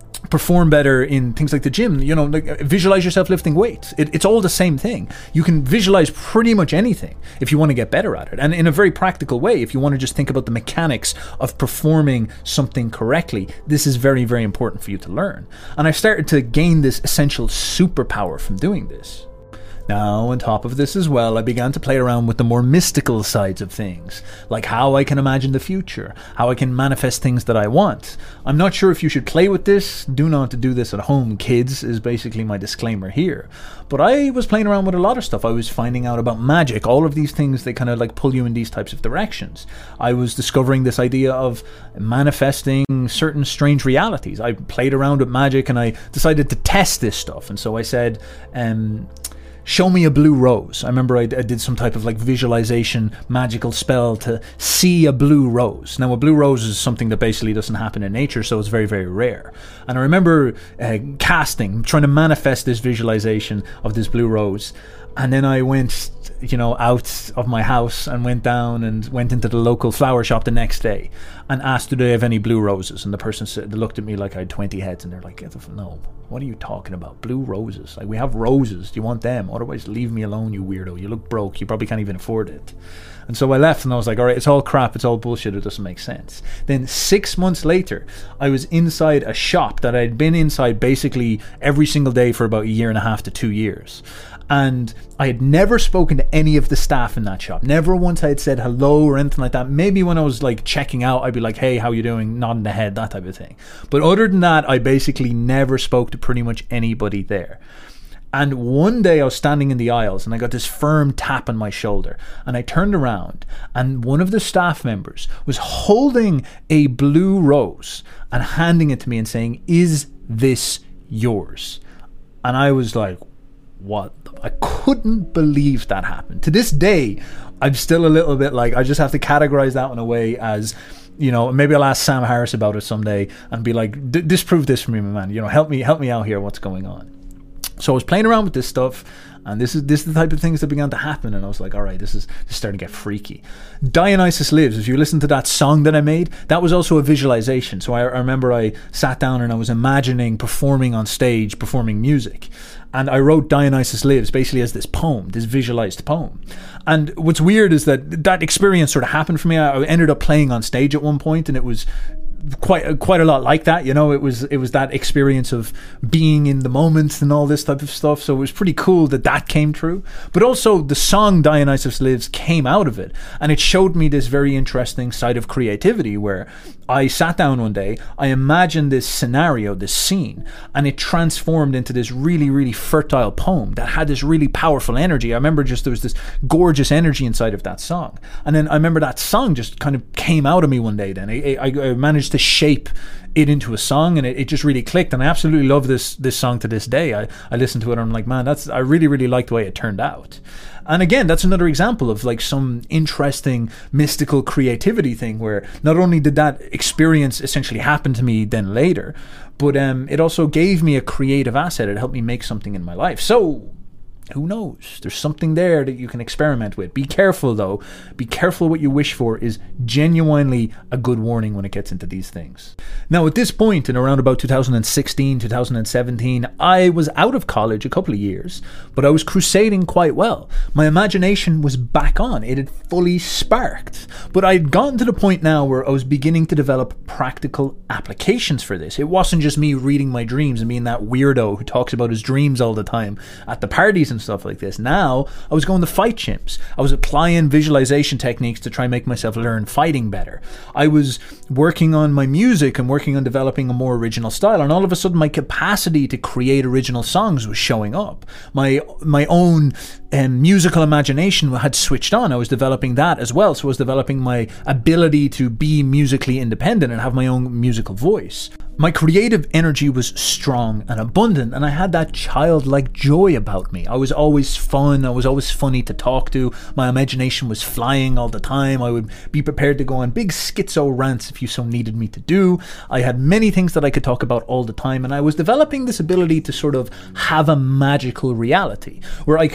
perform better in things like the gym. You know, like visualize yourself lifting weights. It, it's all the same thing. You can visualize pretty much anything if you want to get better at it. And in a very practical way, if you want to just think about the mechanics of performing something correctly, this is very, very important for you to learn. And I started to gain this essential superpower from doing this. Now, on top of this as well, I began to play around with the more mystical sides of things, like how I can imagine the future, how I can manifest things that I want. I'm not sure if you should play with this. Do not do this at home, kids, is basically my disclaimer here. But I was playing around with a lot of stuff. I was finding out about magic. All of these things, they kind of like pull you in these types of directions. I was discovering this idea of manifesting certain strange realities. I played around with magic and I decided to test this stuff. And so I said, um... show me a blue rose. I remember I, I did some type of like visualization magical spell to see a blue rose. Now a blue rose is something that basically doesn't happen in nature, so it's very, very rare. And I remember uh, casting, trying to manifest this visualization of this blue rose. And then I went, you know, out of my house and went down and went into the local flower shop the next day and asked, do they have any blue roses? And the person said, they looked at me like I had twenty heads and they're like, no, what are you talking about? Blue roses? Like, we have roses. Do you want them? Otherwise, leave me alone, you weirdo. You look broke. You probably can't even afford it. And so I left and I was like, all right, it's all crap. It's all bullshit. It doesn't make sense. Then six months later, I was inside a shop that I'd been inside basically every single day for about a year and a half to two years. And I had never spoken to any of the staff in that shop. Never once I had said hello or anything like that. Maybe when I was like checking out, I'd be like, hey, how you doing? Nodding the head, that type of thing. But other than that, I basically never spoke to pretty much anybody there. And one day I was standing in the aisles and I got this firm tap on my shoulder. And I turned around and one of the staff members was holding a blue rose and handing it to me and saying, is this yours? And I was like, what? I couldn't believe that happened. To this day, I'm still a little bit like, I just have to categorize that one away as, you know, maybe I'll ask Sam Harris about it someday and be like, disprove this for me, my man. You know, help me, help me out here. What's going on? So I was playing around with this stuff, and this is this is the type of things that began to happen, and I was like, all right, this is, this is starting to get freaky. Dionysus Lives, if you listen to that song that I made, that was also a visualization. So I, I remember I sat down and I was imagining performing on stage, performing music. And I wrote Dionysus Lives basically as this poem, this visualized poem. And what's weird is that that experience sort of happened for me. I ended up playing on stage at one point, and it was quite quite a lot like that, you know. It was it was that experience of being in the moment and all this type of stuff. So it was pretty cool that that came true. But also the song Dionysus Lives came out of it, and it showed me this very interesting side of creativity where I sat down one day, I imagined this scenario, this scene, and it transformed into this really, really fertile poem that had this really powerful energy. I remember just there was this gorgeous energy inside of that song. And then I remember that song just kind of came out of me one day then. I, I, I managed to shape it into a song, and it, it just really clicked. And I absolutely love this this song to this day. I, I listen to it and I'm like, man, that's I really, really like the way it turned out. And again, that's another example of like some interesting mystical creativity thing where not only did that experience essentially happen to me then later, but um, it also gave me a creative asset. It helped me make something in my life. So who knows? There's something there that you can experiment with. Be careful though. Be careful what you wish for is genuinely a good warning when it gets into these things. Now at this point in around about two thousand sixteen, two thousand seventeen, I was out of college a couple of years, but I was crusading quite well. My imagination was back on. It had fully sparked. But I'd gotten to the point now where I was beginning to develop practical applications for this. It wasn't just me reading my dreams and being that weirdo who talks about his dreams all the time at the parties and stuff like this. Now I was going to fight gyms. I was applying visualization techniques to try and make myself learn fighting better. I was working on my music and working on developing a more original style, and all of a sudden my capacity to create original songs was showing up. My my own um, musical imagination had switched on. I was developing that as well. So I was developing my ability to be musically independent and have my own musical voice. My creative energy was strong and abundant, and I had that childlike joy about me. I was always fun. I was always funny to talk to. My imagination was flying all the time. I would be prepared to go on big schizo rants if you so needed me to do. I had many things that I could talk about all the time, and I was developing this ability to sort of have a magical reality where I could go out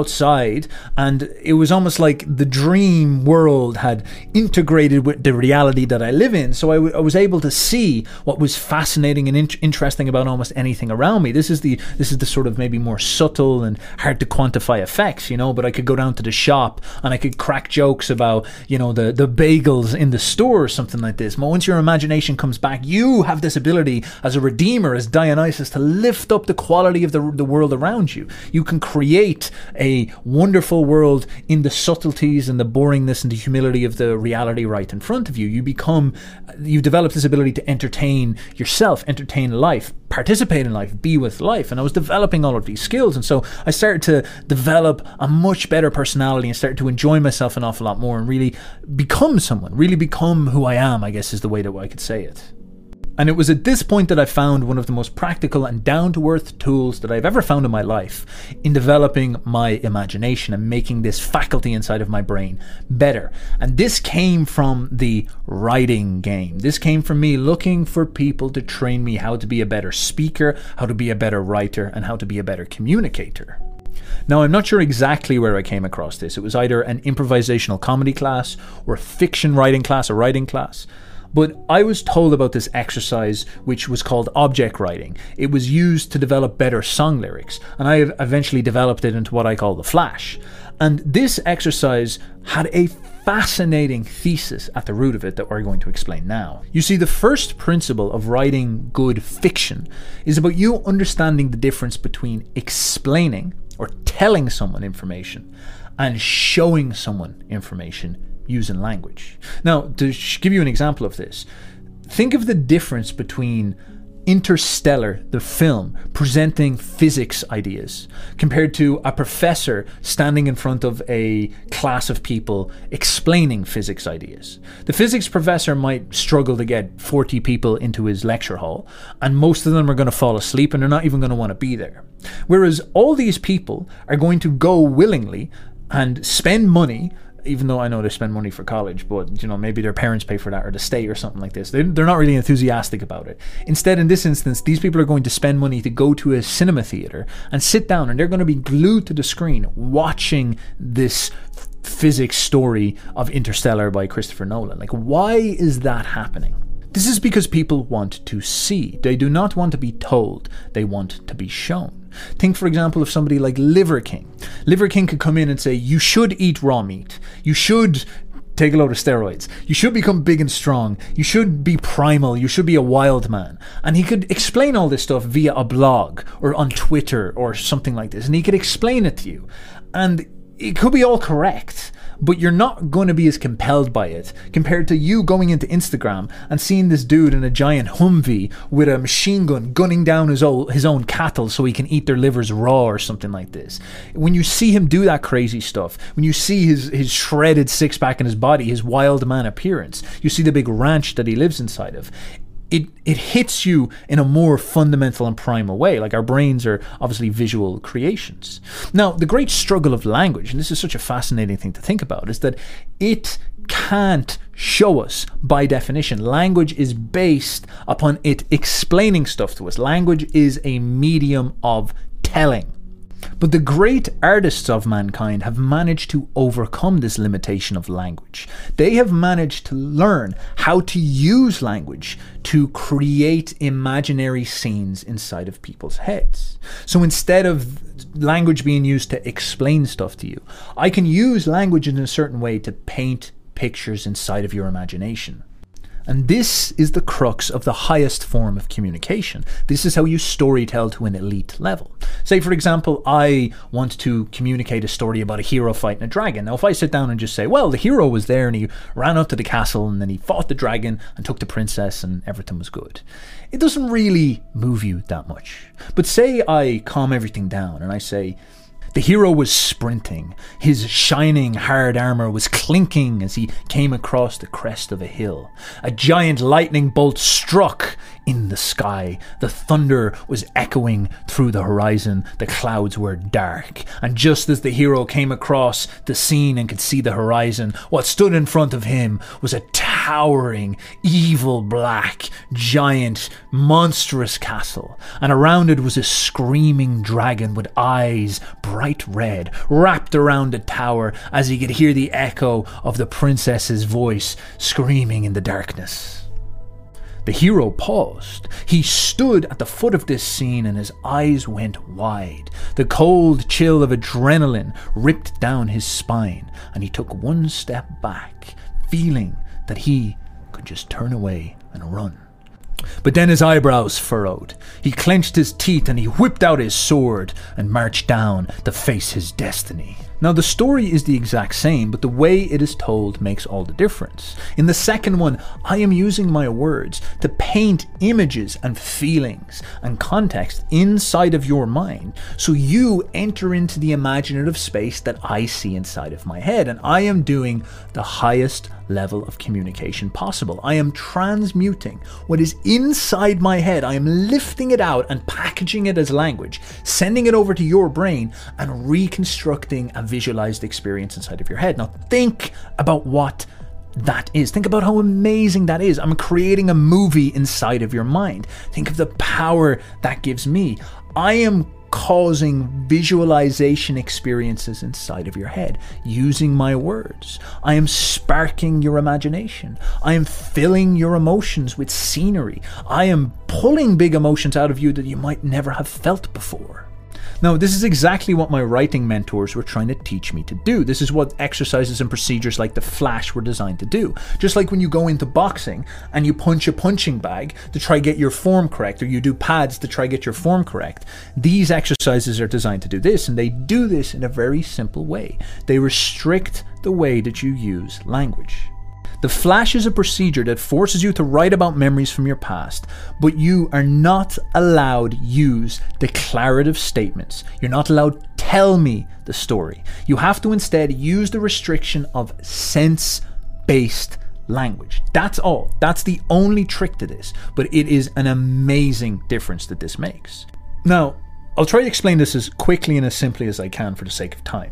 outside, and it was almost like the dream world had integrated with the reality that I live in. So I, w- I was able to see what was fascinating and in- interesting about almost anything around me. This is the this is the sort of maybe more subtle and hard to quantify effects, you know. But I could go down to the shop and I could crack jokes about, you know, the the bagels in the store or something like this. But once your imagination comes back, you have this ability as a redeemer, as Dionysus, to lift up the quality of the the world around you. You can create a wonderful world in the subtleties and the boringness and the humility of the reality right in front of you. You become, you develop this ability to entertain yourself, entertain life, participate in life, be with life. And I was developing all of these skills. And so I started to develop a much better personality and started to enjoy myself an awful lot more and really become someone, really become who I am, I guess is the way that I could say it. And it was at this point that I found one of the most practical and down-to-earth tools that I've ever found in my life in developing my imagination and making this faculty inside of my brain better. And this came from the writing game. This came from me looking for people to train me how to be a better speaker, how to be a better writer, and how to be a better communicator. Now, I'm not sure exactly where I came across this. It was either an improvisational comedy class or a fiction writing class, a writing class. But I was told about this exercise which was called object writing. It was used to develop better song lyrics, and I eventually developed it into what I call the Flash. And this exercise had a fascinating thesis at the root of it that we're going to explain now. You see, the first principle of writing good fiction is about you understanding the difference between explaining or telling someone information and showing someone information using language. Now, to give you an example of this, think of the difference between Interstellar, the film, presenting physics ideas, compared to a professor standing in front of a class of people explaining physics ideas. The physics professor might struggle to get forty people into his lecture hall, and most of them are going to fall asleep and they're not even going to want to be there. Whereas all these people are going to go willingly and spend money, even though I know they spend money for college, but, you know, maybe their parents pay for that or the state or something like this. They're, they're not really enthusiastic about it. Instead, in this instance, these people are going to spend money to go to a cinema theater and sit down, and they're going to be glued to the screen watching this f- physics story of Interstellar by Christopher Nolan. Like, why is that happening? This is because people want to see. They do not want to be told. They want to be shown. Think, for example, of somebody like Liver King. Liver King could come in and say, you should eat raw meat. You should take a load of steroids. You should become big and strong. You should be primal. You should be a wild man. And he could explain all this stuff via a blog or on Twitter or something like this. And he could explain it to you. And it could be all correct, but you're not going to be as compelled by it compared to you going into Instagram and seeing this dude in a giant Humvee with a machine gun gunning down his own, his own cattle so he can eat their livers raw or something like this. When you see him do that crazy stuff, when you see his, his shredded six-pack in his body, his wild man appearance, you see the big ranch that he lives inside of, It it hits you in a more fundamental and primal way. Like, our brains are obviously visual creations. Now, the great struggle of language, and this is such a fascinating thing to think about, is that it can't show us by definition. Language is based upon it explaining stuff to us. Language is a medium of telling. But the great artists of mankind have managed to overcome this limitation of language. They have managed to learn how to use language to create imaginary scenes inside of people's heads. So instead of language being used to explain stuff to you, I can use language in a certain way to paint pictures inside of your imagination. And this is the crux of the highest form of communication. This is how you storytell to an elite level. Say, for example, I want to communicate a story about a hero fighting a dragon. Now, if I sit down and just say, well, the hero was there and he ran up to the castle and then he fought the dragon and took the princess and everything was good, it doesn't really move you that much. But say I calm everything down and I say, the hero was sprinting. His shining hard armor was clinking as he came across the crest of a hill. A giant lightning bolt struck in the sky. The thunder was echoing through the horizon. The clouds were dark. And just as the hero came across the scene and could see the horizon, what stood in front of him was a tower towering, evil black, giant, monstrous castle, and around it was a screaming dragon with eyes bright red, wrapped around the tower as he could hear the echo of the princess's voice screaming in the darkness. The hero paused. He stood at the foot of this scene and his eyes went wide. The cold chill of adrenaline ripped down his spine, and he took one step back, feeling that he could just turn away and run. But then his eyebrows furrowed. He clenched his teeth and he whipped out his sword and marched down to face his destiny. Now the story is the exact same, but the way it is told makes all the difference. In the second one, I am using my words to paint images and feelings and context inside of your mind, so you enter into the imaginative space that I see inside of my head, and I am doing the highest level of communication possible. I am transmuting what is inside my head. I am lifting it out and packaging it as language, sending it over to your brain and reconstructing a visualized experience inside of your head. Now think about what that is. Think about how amazing that is. I'm creating a movie inside of your mind. Think of the power that gives me. I am causing visualization experiences inside of your head using my words. I am sparking your imagination. I am filling your emotions with scenery. I am pulling big emotions out of you that you might never have felt before. Now, this is exactly what my writing mentors were trying to teach me to do. This is what exercises and procedures like the Flash were designed to do. Just like when you go into boxing and you punch a punching bag to try get your form correct, or you do pads to try get your form correct, these exercises are designed to do this, and they do this in a very simple way. They restrict the way that you use language. The Flash is a procedure that forces you to write about memories from your past, but you are not allowed use declarative statements. You're not allowed tell me the story. You have to instead use the restriction of sense-based language. That's all. That's the only trick to this, but it is an amazing difference that this makes. Now, I'll try to explain this as quickly and as simply as I can for the sake of time.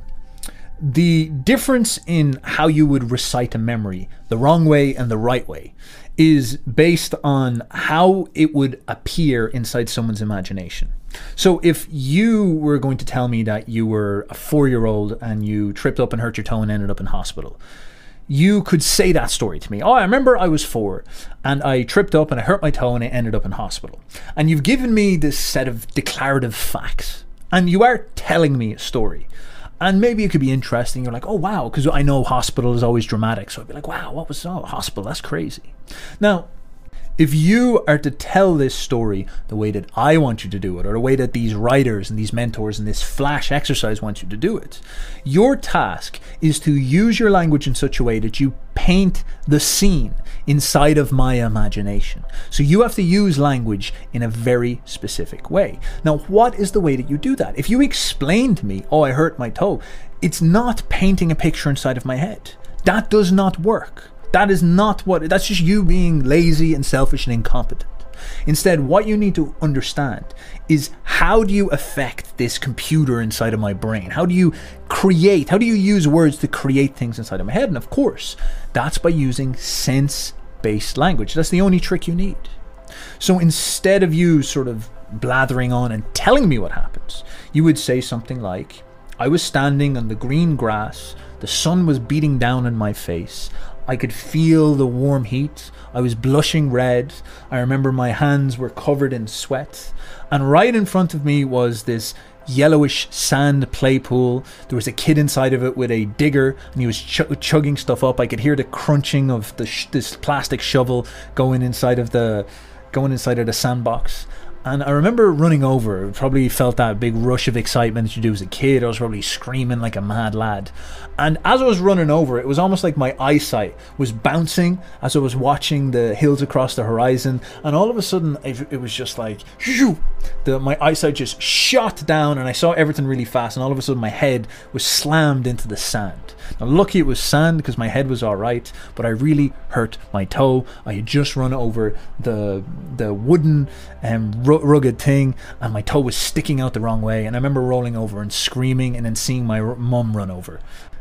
The difference in how you would recite a memory, the wrong way and the right way, is based on how it would appear inside someone's imagination. So if you were going to tell me that you were a four-year-old and you tripped up and hurt your toe and ended up in hospital, you could say that story to me. Oh, I remember I was four and I tripped up and I hurt my toe and I ended up in hospital. And you've given me this set of declarative facts and you are telling me a story. And maybe it could be interesting. You're like, oh, wow, because I know hospital is always dramatic. So I'd be like, wow, what was, oh, hospital, that's crazy. Now, if you are to tell this story the way that I want you to do it, or the way that these writers and these mentors and this Flash exercise want you to do it, your task is to use your language in such a way that you paint the scene inside of my imagination. So you have to use language in a very specific way. Now, what is the way that you do that? If you explain to me, oh, I hurt my toe, it's not painting a picture inside of my head. That does not work. That is not what, that's just you being lazy and selfish and incompetent. Instead, what you need to understand is, how do you affect this computer inside of my brain? How do you create, how do you use words to create things inside of my head? And of course, that's by using sense-based language. That's the only trick you need. So instead of you sort of blathering on and telling me what happens, you would say something like, I was standing on the green grass, the sun was beating down in my face, I could feel the warm heat. I was blushing red. I remember my hands were covered in sweat. And right in front of me was this yellowish sand play pool. There was a kid inside of it with a digger, and he was ch chugging stuff up. I could hear the crunching of the sh this plastic shovel going inside of the going inside of the sandbox. And I remember running over. Probably felt that big rush of excitement that you do as a kid. I was probably screaming like a mad lad. And as I was running over, it was almost like my eyesight was bouncing as I was watching the hills across the horizon. And all of a sudden, it, it was just like, shoo, the, my eyesight just shot down and I saw everything really fast. And all of a sudden, my head was slammed into the sand. Now, lucky it was sand because my head was all right, but I really hurt my toe. I had just run over the, the wooden um, rugged thing, and my toe was sticking out the wrong way. And I remember rolling over and screaming and then seeing my mum run over.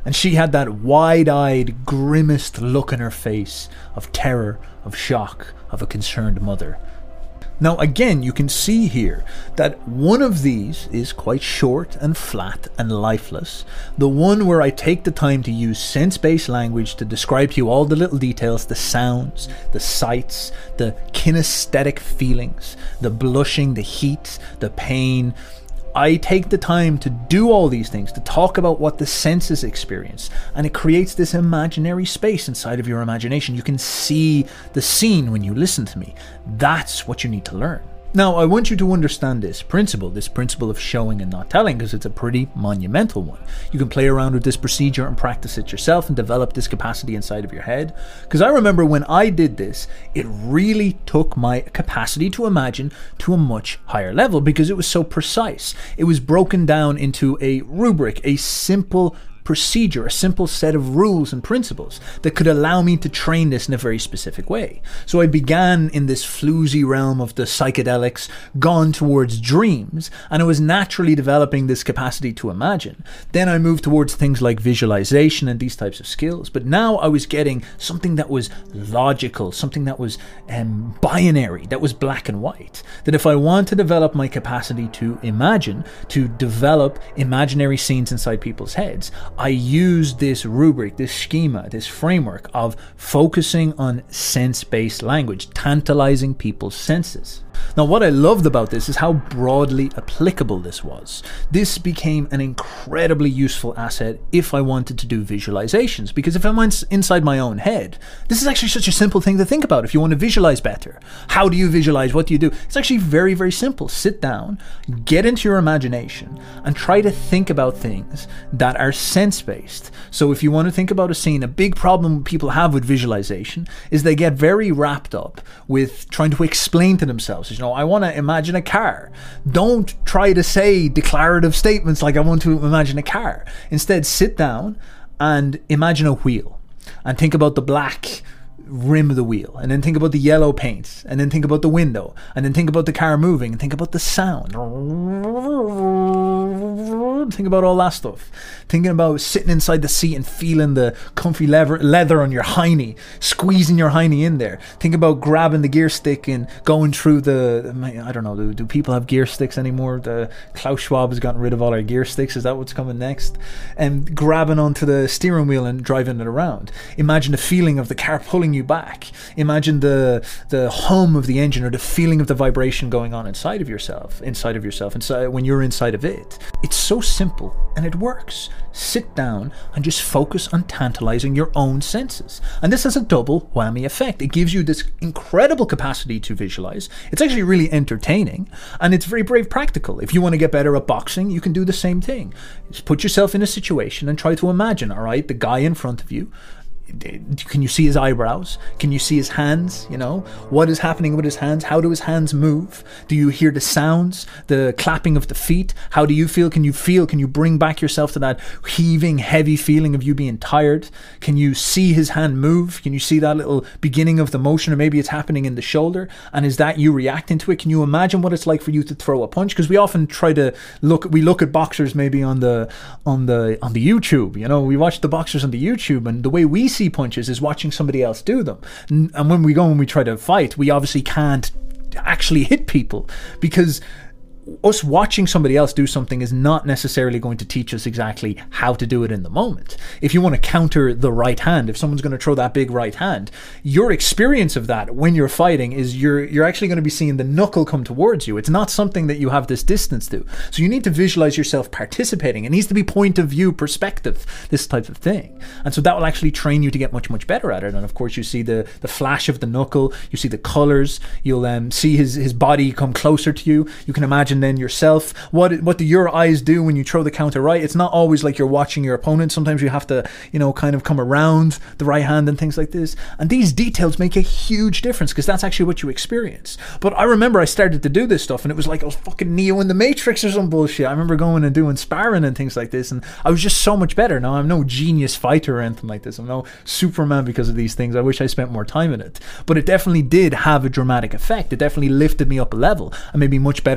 And she had that wide-eyed, grimaced look in her face of terror, of shock, of a concerned mother. Now again, you can see here that one of these is quite short and flat and lifeless. The one where I take the time to use sense-based language to describe to you all the little details, the sounds, the sights, the kinesthetic feelings, the blushing, the heat, the pain. I take the time to do all these things, to talk about what the senses experience, and it creates this imaginary space inside of your imagination. You can see the scene when you listen to me. That's what you need to learn. Now, I want you to understand this principle, this principle of showing and not telling, because it's a pretty monumental one. You can play around with this procedure and practice it yourself and develop this capacity inside of your head. Because I remember when I did this, it really took my capacity to imagine to a much higher level because it was so precise. It was broken down into a rubric, a simple procedure, a simple set of rules and principles that could allow me to train this in a very specific way. So I began in this floozy realm of the psychedelics, gone towards dreams, and I was naturally developing this capacity to imagine. Then I moved towards things like visualization and these types of skills. But now I was getting something that was logical, something that was um, binary, that was black and white. That if I want to develop my capacity to imagine, to develop imaginary scenes inside people's heads, I use this rubric, this schema, this framework of focusing on sense-based language, tantalizing people's senses. Now, what I loved about this is how broadly applicable this was. This became an incredibly useful asset if I wanted to do visualizations, because if I'm inside my own head, this is actually such a simple thing to think about. If you want to visualize better, how do you visualize? What do you do? It's actually very, very simple. Sit down, get into your imagination, and try to think about things that are sense-based. So if you want to think about a scene, a big problem people have with visualization is they get very wrapped up with trying to explain to themselves. You know, I want to imagine a car. Don't try to say declarative statements like I want to imagine a car. Instead, sit down and imagine a wheel and think about the black rim of the wheel, and then think about the yellow paint, and then think about the window, and then think about the car moving, and think about the sound. Think about all that stuff. Thinking about sitting inside the seat and feeling the comfy leather, leather on your hiney, squeezing your hiney in there. Think about grabbing the gear stick and going through the, I don't know, do, do people have gear sticks anymore? The Klaus Schwab has gotten rid of all our gear sticks. Is that what's coming next? And grabbing onto the steering wheel and driving it around. Imagine the feeling of the car pulling you back. Imagine the the hum of the engine, or the feeling of the vibration going on inside of yourself, inside of yourself, inside when you're inside of it. It's so simple and it works. Sit down and just focus on tantalizing your own senses. And this has a double whammy effect. It gives you this incredible capacity to visualize. It's actually really entertaining, and it's very, very practical. If you want to get better at boxing, you can do the same thing. Just put yourself in a situation and try to imagine, all right, the guy in front of you. Can you see his eyebrows? Can you see his hands? You know, what is happening with his hands? How do his hands move? Do you hear the sounds, the clapping of the feet? How do you feel? Can you feel? Can you bring back yourself to that heaving, heavy feeling of you being tired? Can you see his hand move? Can you see that little beginning of the motion, or maybe it's happening in the shoulder? And is that you reacting to it? Can you imagine what it's like for you to throw a punch? Because we often try to look, we look at boxers maybe on the on the on the YouTube. You know, we watch the boxers on the YouTube, and the way we see punches is watching somebody else do them. And when we go and we try to fight, we obviously can't actually hit people, because us watching somebody else do something is not necessarily going to teach us exactly how to do it in the moment. If you want to counter the right hand, if someone's going to throw that big right hand, your experience of that when you're fighting is you're you're actually going to be seeing the knuckle come towards you. It's not something that you have this distance to. So you need to visualize yourself participating. It needs to be point of view perspective, this type of thing. And so that will actually train you to get much, much better at it. And of course, you see the, the flash of the knuckle, you see the colors, you'll um, see his, his body come closer to you. You can imagine then yourself, what what do your eyes do when you throw the counter right? It's not always like you're watching your opponent. Sometimes you have to, you know, kind of come around the right hand and things like this. And these details make a huge difference, because that's actually what you experience. But I remember I started to do this stuff, and it was like I was fucking Neo in the Matrix or some bullshit. I remember going and doing sparring and things like this, and I was just so much better. Now I'm no genius fighter or anything like this. I'm no Superman because of these things. I wish I spent more time in it. But it definitely did have a dramatic effect. It definitely lifted me up a level and made me much better than what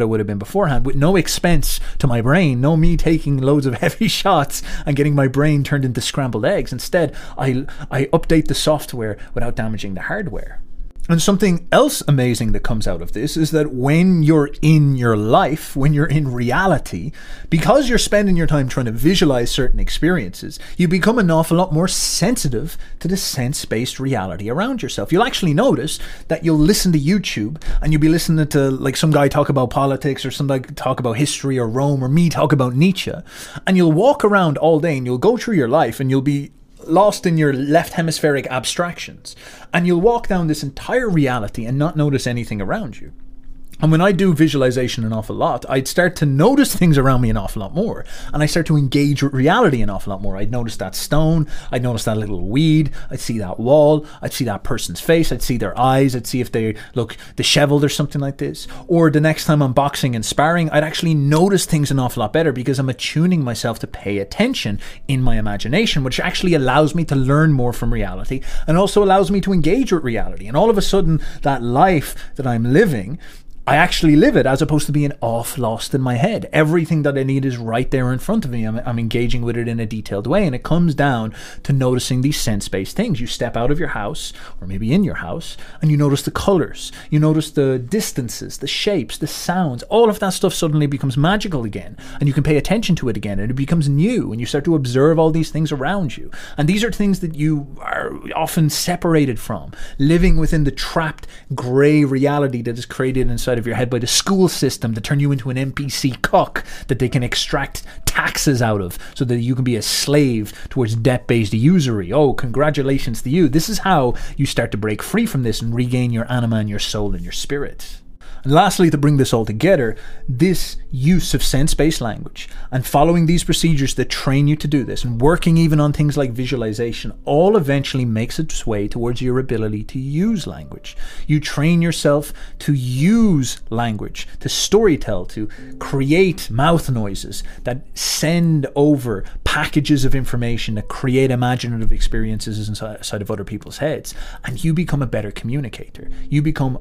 what it would have been beforehand, with no expense to my brain, no me taking loads of heavy shots and getting my brain turned into scrambled eggs. Instead, I, I update the software without damaging the hardware. And something else amazing that comes out of this is that when you're in your life, when you're in reality, because you're spending your time trying to visualize certain experiences, you become an awful lot more sensitive to the sense-based reality around yourself. You'll actually notice that you'll listen to YouTube and you'll be listening to like some guy talk about politics or some guy talk about history or Rome or me talk about Nietzsche, and you'll walk around all day and you'll go through your life and you'll be lost in your left hemispheric abstractions, and you'll walk down this entire reality and not notice anything around you. And when I do visualization an awful lot, I'd start to notice things around me an awful lot more. And I start to engage with reality an awful lot more. I'd notice that stone. I'd notice that little weed. I'd see that wall. I'd see that person's face. I'd see their eyes. I'd see if they look disheveled or something like this. Or the next time I'm boxing and sparring, I'd actually notice things an awful lot better because I'm attuning myself to pay attention in my imagination, which actually allows me to learn more from reality and also allows me to engage with reality. And all of a sudden, that life that I'm living, I actually live it, as opposed to being off lost in my head. Everything that I need is right there in front of me. I'm, I'm engaging with it in a detailed way. And it comes down to noticing these sense-based things. You step out of your house, or maybe in your house, and you notice the colors. You notice the distances, the shapes, the sounds. All of that stuff suddenly becomes magical again. And you can pay attention to it again. And it becomes new. And you start to observe all these things around you. And these are things that you are often separated from. Living within the trapped, grey reality that is created inside of your head by the school system to turn you into an N P C cuck that they can extract taxes out of so that you can be a slave towards debt-based usury. Oh, congratulations to you. This is how you start to break free from this and regain your anima and your soul and your spirit. And lastly, to bring this all together, this use of sense-based language and following these procedures that train you to do this and working even on things like visualization all eventually makes its way towards your ability to use language. You train yourself to use language, to storytell, to create mouth noises that send over packages of information that create imaginative experiences inside of other people's heads. And you become a better communicator. You become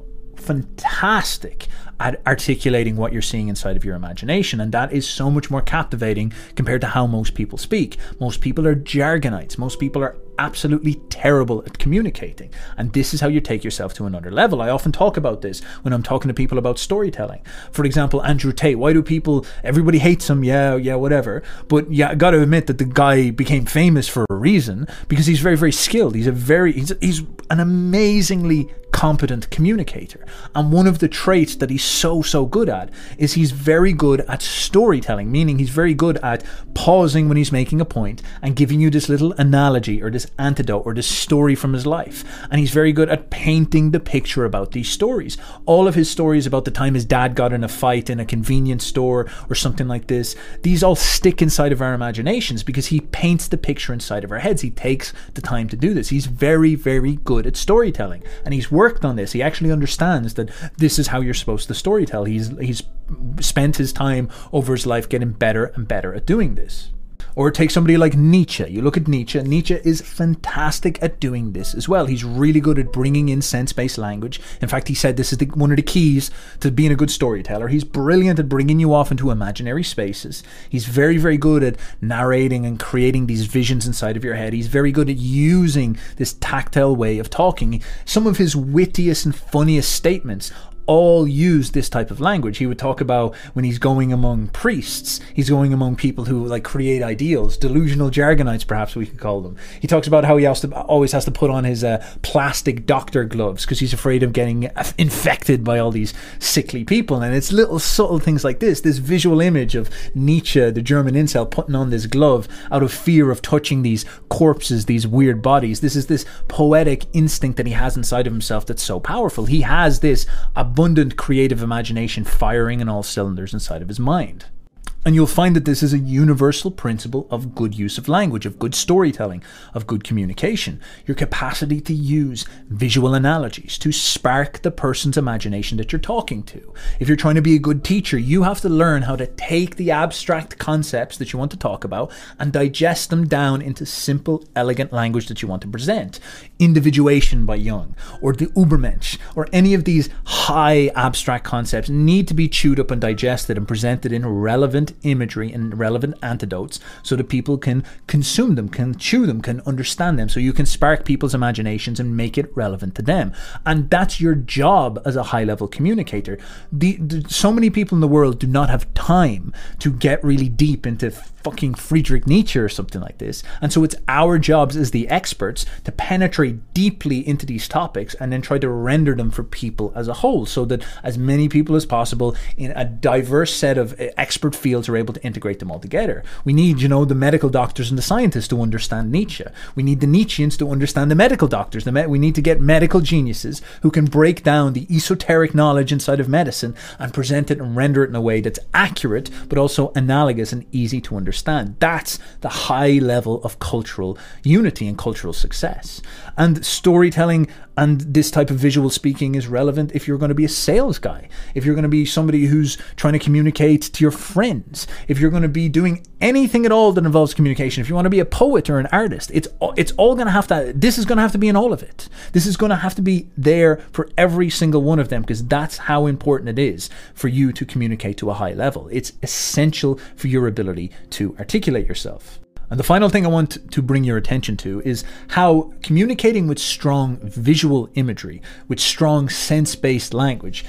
fantastic at articulating what you're seeing inside of your imagination, and that is so much more captivating compared to how most people speak. Most people are jargonites. Most people are absolutely terrible at communicating, and this is how you take yourself to another level. I often talk about this when I'm talking to people about storytelling. For example, Andrew Tate. Why do people, everybody hates him, yeah, yeah, whatever, but yeah, I gotta admit that the guy became famous for a reason, because he's very, very skilled. He's a very, he's, he's an amazingly competent communicator, and one of the traits that he's so so good at is he's very good at storytelling, meaning he's very good at pausing when he's making a point and giving you this little analogy or this anecdote or this story from his life. And he's very good at painting the picture about these stories. All of his stories about the time his dad got in a fight in a convenience store or something like this, these all stick inside of our imaginations because he paints the picture inside of our heads. He takes the time to do this. He's very very good at storytelling, and he's worked on this. He actually understands that this is how you're supposed to storytell. He's he's spent his time over his life getting better and better at doing this. Or take somebody like Nietzsche. You look at Nietzsche. Nietzsche is fantastic at doing this as well. He's really good at bringing in sense-based language. In fact, he said this is the, one of the keys to being a good storyteller. He's brilliant at bringing you off into imaginary spaces. He's very, very good at narrating and creating these visions inside of your head. He's very good at using this tactile way of talking. Some of his wittiest and funniest statements all use this type of language. He would talk about when he's going among priests, he's going among people who like create ideals, delusional jargonites perhaps we could call them. He talks about how he has to, always has to put on his uh, plastic doctor gloves because he's afraid of getting infected by all these sickly people. And it's little subtle things like this, this visual image of Nietzsche, the German incel, putting on this glove out of fear of touching these corpses, these weird bodies. This is this poetic instinct that he has inside of himself that's so powerful. He has this abundant creative imagination firing in all cylinders inside of his mind. And you'll find that this is a universal principle of good use of language, of good storytelling, of good communication. Your capacity to use visual analogies to spark the person's imagination that you're talking to. If you're trying to be a good teacher, you have to learn how to take the abstract concepts that you want to talk about and digest them down into simple, elegant language that you want to present. Individuation by Jung, or the Übermensch, or any of these high abstract concepts need to be chewed up and digested and presented in relevant imagery and relevant antidotes so that people can consume them, can chew them, can understand them, so you can spark people's imaginations and make it relevant to them. And that's your job as a high-level communicator. The, the, so many people in the world do not have time to get really deep into fucking Friedrich Nietzsche or something like this. And so it's our jobs as the experts to penetrate deeply into these topics and then try to render them for people as a whole, so that as many people as possible in a diverse set of expert fields are able to integrate them all together. We need, you know, the medical doctors and the scientists to understand Nietzsche. We need the Nietzscheans to understand the medical doctors. The me- we need to get medical geniuses who can break down the esoteric knowledge inside of medicine and present it and render it in a way that's accurate, but also analogous and easy to understand. Understand. That's the high level of cultural unity and cultural success. And storytelling and this type of visual speaking is relevant if you're going to be a sales guy, if you're going to be somebody who's trying to communicate to your friends, if you're going to be doing anything at all that involves communication, if you want to be a poet or an artist, it's it's all going to have to, this is going to have to be in all of it. This is going to have to be there for every single one of them, because that's how important it is for you to communicate to a high level. It's essential for your ability to articulate yourself. And the final thing I want to bring your attention to is how communicating with strong visual imagery, with strong sense-based language,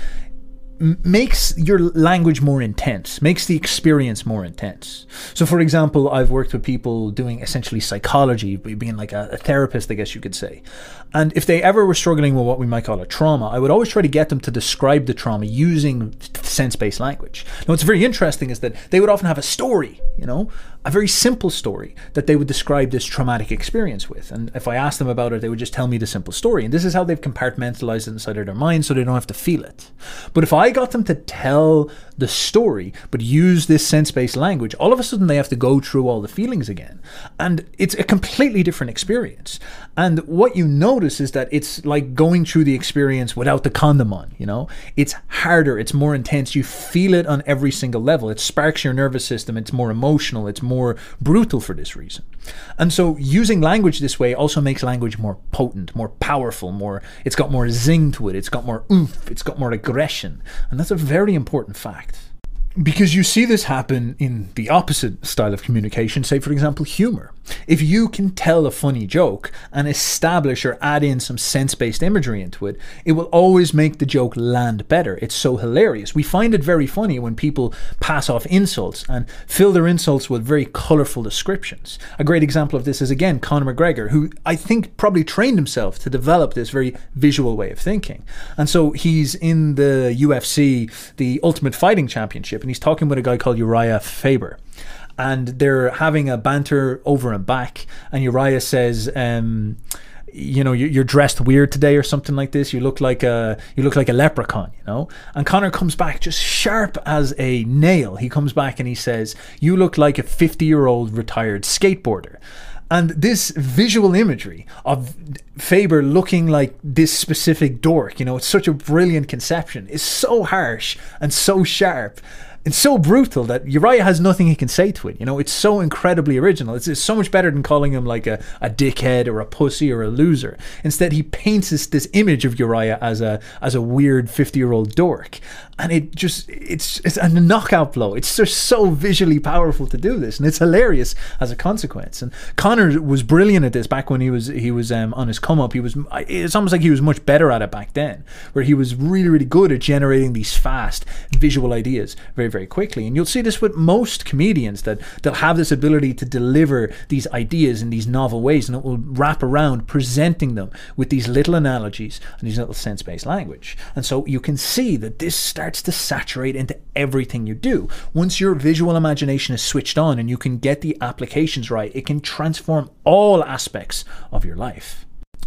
makes your language more intense, makes the experience more intense. So for example, I've worked with people doing essentially psychology, being like a, a therapist, I guess you could say. And if they ever were struggling with what we might call a trauma, I would always try to get them to describe the trauma using sense-based language. Now, what's very interesting is that they would often have a story, you know, a very simple story that they would describe this traumatic experience with. And if I asked them about it, they would just tell me the simple story. And this is how they've compartmentalized it inside of their mind so they don't have to feel it. But if I got them to tell the story, but use this sense-based language, all of a sudden they have to go through all the feelings again. And it's a completely different experience. And what you notice is that it's like going through the experience without the condom on, you know? It's harder, it's more intense, you feel it on every single level. It sparks your nervous system, it's more emotional, it's more brutal for this reason. And so using language this way also makes language more potent, more powerful, more, it's got more zing to it, it's got more oomph, it's got more aggression. And that's a very important fact. Because you see this happen in the opposite style of communication, say for example humor. If you can tell a funny joke and establish or add in some sense-based imagery into it, it will always make the joke land better. It's so hilarious. We find it very funny when people pass off insults and fill their insults with very colourful descriptions. A great example of this is, again, Conor McGregor, who I think probably trained himself to develop this very visual way of thinking. And so he's in the U F C, the Ultimate Fighting Championship, and he's talking with a guy called Uriah Faber. And they're having a banter over and back, and Uriah says, um, you know, you're dressed weird today or something like this. You look like a you look like a leprechaun, you know. And Conor comes back just sharp as a nail. He comes back and he says, you look like a fifty-year-old retired skateboarder. And this visual imagery of Faber looking like this specific dork, you know, it's such a brilliant conception. It's so harsh and so sharp. It's so brutal that Uriah has nothing he can say to it. You know, it's so incredibly original. It's, it's so much better than calling him like a, a dickhead or a pussy or a loser. Instead, he paints this, this image of Uriah as a as a weird fifty-year-old dork. And it just, it's it's a knockout blow. It's just so visually powerful to do this. And it's hilarious as a consequence. And Conor was brilliant at this back when he was he was um, on his come up. He was, it's almost like he was much better at it back then, where he was really, really good at generating these fast visual ideas very, very quickly. And you'll see this with most comedians, that they'll have this ability to deliver these ideas in these novel ways, and it will wrap around presenting them with these little analogies and these little sense-based language. And so you can see that this starts to saturate into everything you do. Once your visual imagination is switched on and you can get the applications right, it can transform all aspects of your life.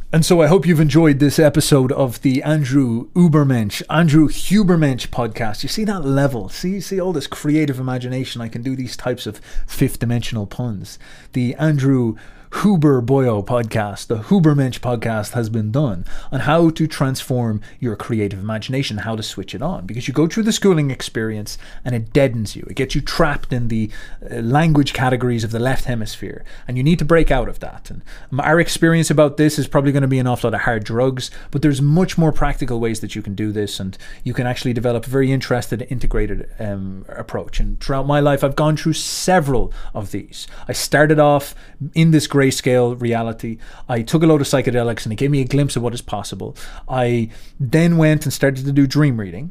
And so I hope you've enjoyed this episode of the Andrew Ubermensch, Andrew Hubermensch podcast. You see that level? See, see all this creative imagination. I can do these types of fifth dimensional puns. The Andrew Huber Boyo podcast, the Hubermensch podcast has been done on how to transform your creative imagination, how to switch it on. Because you go through the schooling experience and it deadens you. It gets you trapped in the uh, language categories of the left hemisphere. And you need to break out of that. And our experience about this is probably going to be an awful lot of hard drugs, but there's much more practical ways that you can do this, and you can actually develop a very interested, integrated um, approach. And throughout my life, I've gone through several of these. I started off in this grayscale reality. I took a load of psychedelics and it gave me a glimpse of what is possible. I then went and started to do dream reading.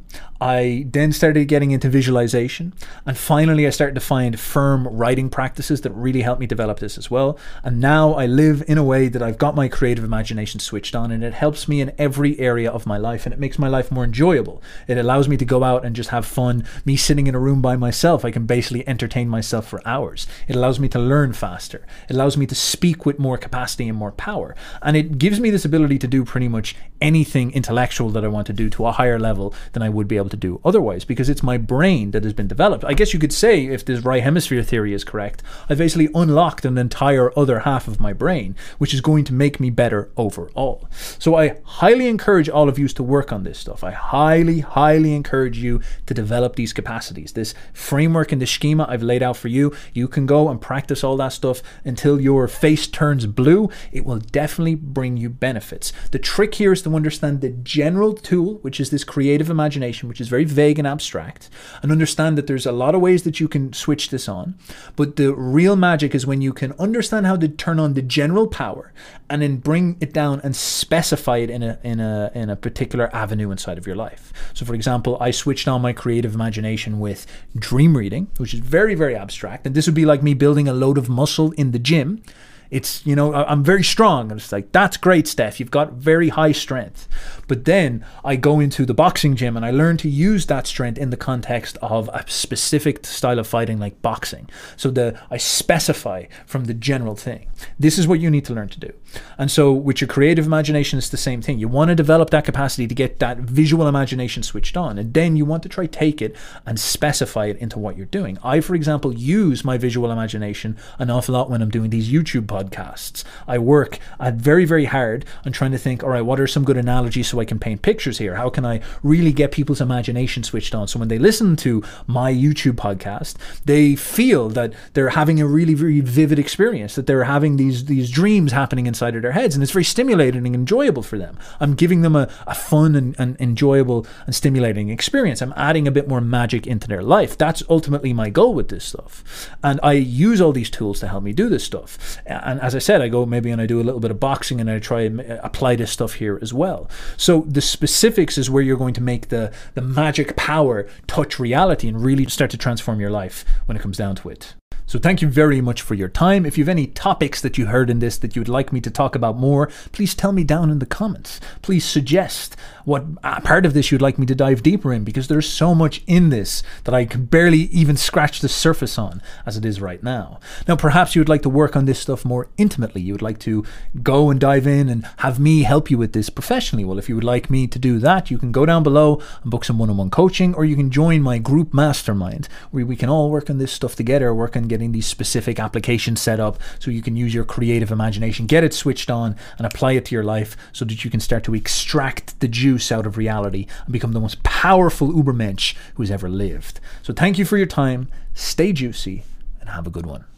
I then started getting into visualization. And finally, I started to find firm writing practices that really helped me develop this as well. And now I live in a way that I've got my creative imagination switched on, and it helps me in every area of my life, and it makes my life more enjoyable. It allows me to go out and just have fun. Me sitting in a room by myself, I can basically entertain myself for hours. It allows me to learn faster. It allows me to speak with more capacity and more power. And it gives me this ability to do pretty much anything intellectual that I want to do to a higher level than I would be able to do otherwise, because it's my brain that has been developed. I guess you could say, if this right hemisphere theory is correct, I've basically unlocked an entire other half of my brain, which is going to make me better overall. So I highly encourage all of you to work on this stuff. I highly, highly encourage you to develop these capacities. This framework and the schema I've laid out for you, you can go and practice all that stuff until your face turns blue. It will definitely bring you benefits. The trick here is to understand the general tool, which is this creative imagination, which is very vague and abstract, and understand that there's a lot of ways that you can switch this on. But the real magic is when you can understand how to turn on the general power and then bring it down and specify it in a in a in a particular avenue inside of your life. So for example, I switched on my creative imagination with dream reading, which is very, very abstract. And this would be like me building a load of muscle in the gym. It's, you know, I'm very strong. And it's like, that's great, Steph. You've got very high strength. But then I go into the boxing gym and I learn to use that strength in the context of a specific style of fighting like boxing. So the I specify from the general thing. This is what you need to learn to do. And so with your creative imagination, it's the same thing. You want to develop that capacity to get that visual imagination switched on. And then you want to try take it and specify it into what you're doing. I, for example, use my visual imagination an awful lot when I'm doing these YouTube podcasts. I work at very, very hard on trying to think, all right, what are some good analogies so I can paint pictures here? How can I really get people's imagination switched on? So when they listen to my YouTube podcast, they feel that they're having a really, very vivid experience, that they're having these, these dreams happening inside of their heads, and it's very stimulating and enjoyable for them. I'm giving them a, a fun and, and enjoyable and stimulating experience. I'm adding a bit more magic into their life. That's ultimately my goal with this stuff. And I use all these tools to help me do this stuff. And as I said, I go maybe and I do a little bit of boxing and I try and apply this stuff here as well. So the specifics is where you're going to make the, the magic power touch reality and really start to transform your life when it comes down to it. So thank you very much for your time. If you have any topics that you heard in this that you'd like me to talk about more, please tell me down in the comments. Please suggest what part of this you'd like me to dive deeper in, because there's so much in this that I can barely even scratch the surface on as it is right now. Now, perhaps you would like to work on this stuff more intimately. You would like to go and dive in and have me help you with this professionally. Well, if you would like me to do that, you can go down below and book some one-on-one coaching, or you can join my group mastermind where we can all work on this stuff together, work on getting these specific applications set up so you can use your creative imagination, get it switched on and apply it to your life so that you can start to extract the juice out of reality and become the most powerful Ubermensch who's ever lived. So thank you for your time, stay juicy, and have a good one.